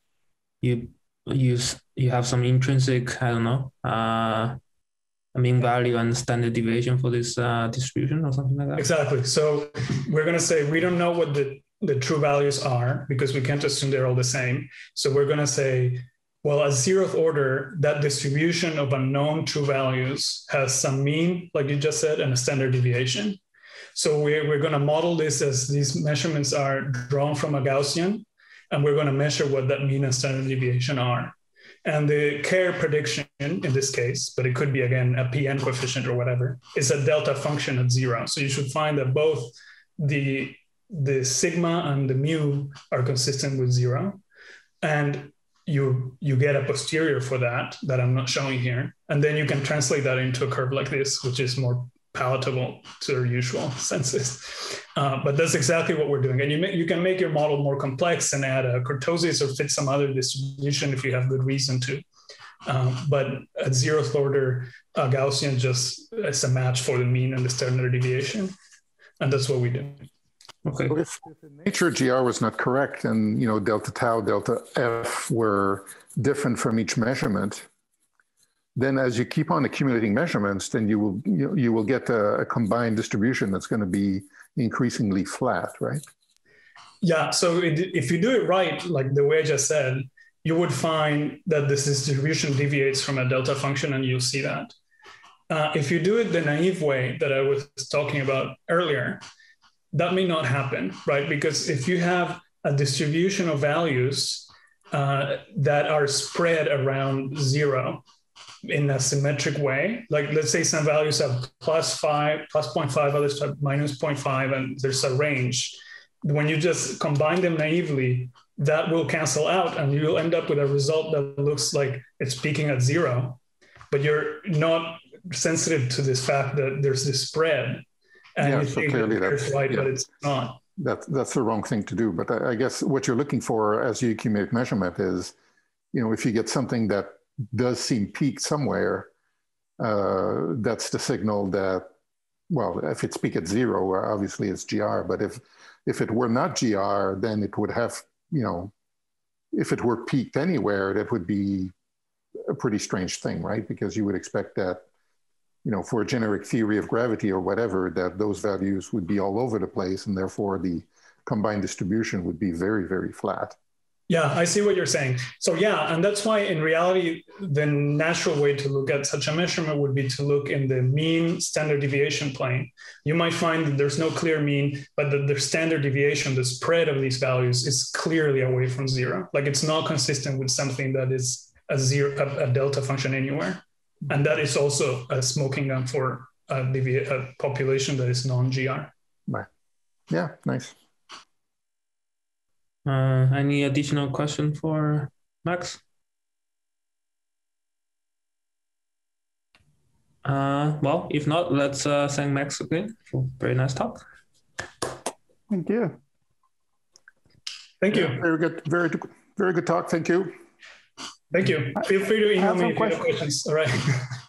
you, use you have some intrinsic, I don't know, uh, mean value and standard deviation for this uh, distribution or something like that? Exactly. So we're going to say we don't know what the, the true values are because we can't assume they're all the same. So we're going to say, well, as zeroth order, that distribution of unknown true values has some mean, like you just said, and a standard deviation. So we're, we're going to model this as these measurements are drawn from a Gaussian, and we're going to measure what that mean and standard deviation are. And the Kerr prediction in this case, but it could be, again, a P N coefficient or whatever, is a delta function at zero. So you should find that both the, the sigma and the mu are consistent with zero. And you, you get a posterior for that, that I'm not showing here. And then you can translate that into a curve like this, which is more palatable to their usual senses. Uh, but that's exactly what we're doing. And you, make, you can make your model more complex and add a kurtosis or fit some other distribution if you have good reason to. Um, but at zeroth order, uh, Gaussian just is a match for the mean and the standard deviation. And that's what we do. Okay. So if, if in nature G R was not correct and, you know, delta tau, delta F were different from each measurement, then as you keep on accumulating measurements, then you will you, you will get a, a combined distribution that's going to be increasingly flat, right? Yeah, so it, if you do it right, like the way I just said, you would find that this distribution deviates from a delta function, and you'll see that. Uh, if you do it the naive way that I was talking about earlier, that may not happen, right? Because if you have a distribution of values uh, that are spread around zero, in a symmetric way, like let's say some values have plus five, plus zero point five, others have minus zero point five, and there's a range. When you just combine them naively, that will cancel out and you'll end up with a result that looks like it's peaking at zero, but you're not sensitive to this fact that there's this spread. And yeah, you so think clearly that that's it's right, yeah, but it's not. That's, that's the wrong thing to do. But I, I guess what you're looking for as you accumulate measurement is, you know, if you get something that does seem peaked somewhere, uh, that's the signal that, well, if it's peaked at zero, obviously it's G R, but if, if it were not G R, then it would have, you know, if it were peaked anywhere, that would be a pretty strange thing, right? Because you would expect that, you know, for a generic theory of gravity or whatever, that those values would be all over the place, and therefore the combined distribution would be very, very flat. Yeah, I see what you're saying. So yeah, and that's why in reality, the natural way to look at such a measurement would be to look in the mean standard deviation plane. You might find that there's no clear mean, but that the standard deviation, the spread of these values is clearly away from zero. Like it's not consistent with something that is a zero, a, a delta function anywhere. And that is also a smoking gun for a, a population that is non-G R. Right. Yeah, nice. Uh, any additional question for Max? Uh, well, if not, let's uh, thank Max again for a very nice talk. Thank you. Thank you. Yeah, very good. Very, very good talk. Thank you. Thank you. Feel free to email me if you have questions. questions. All right.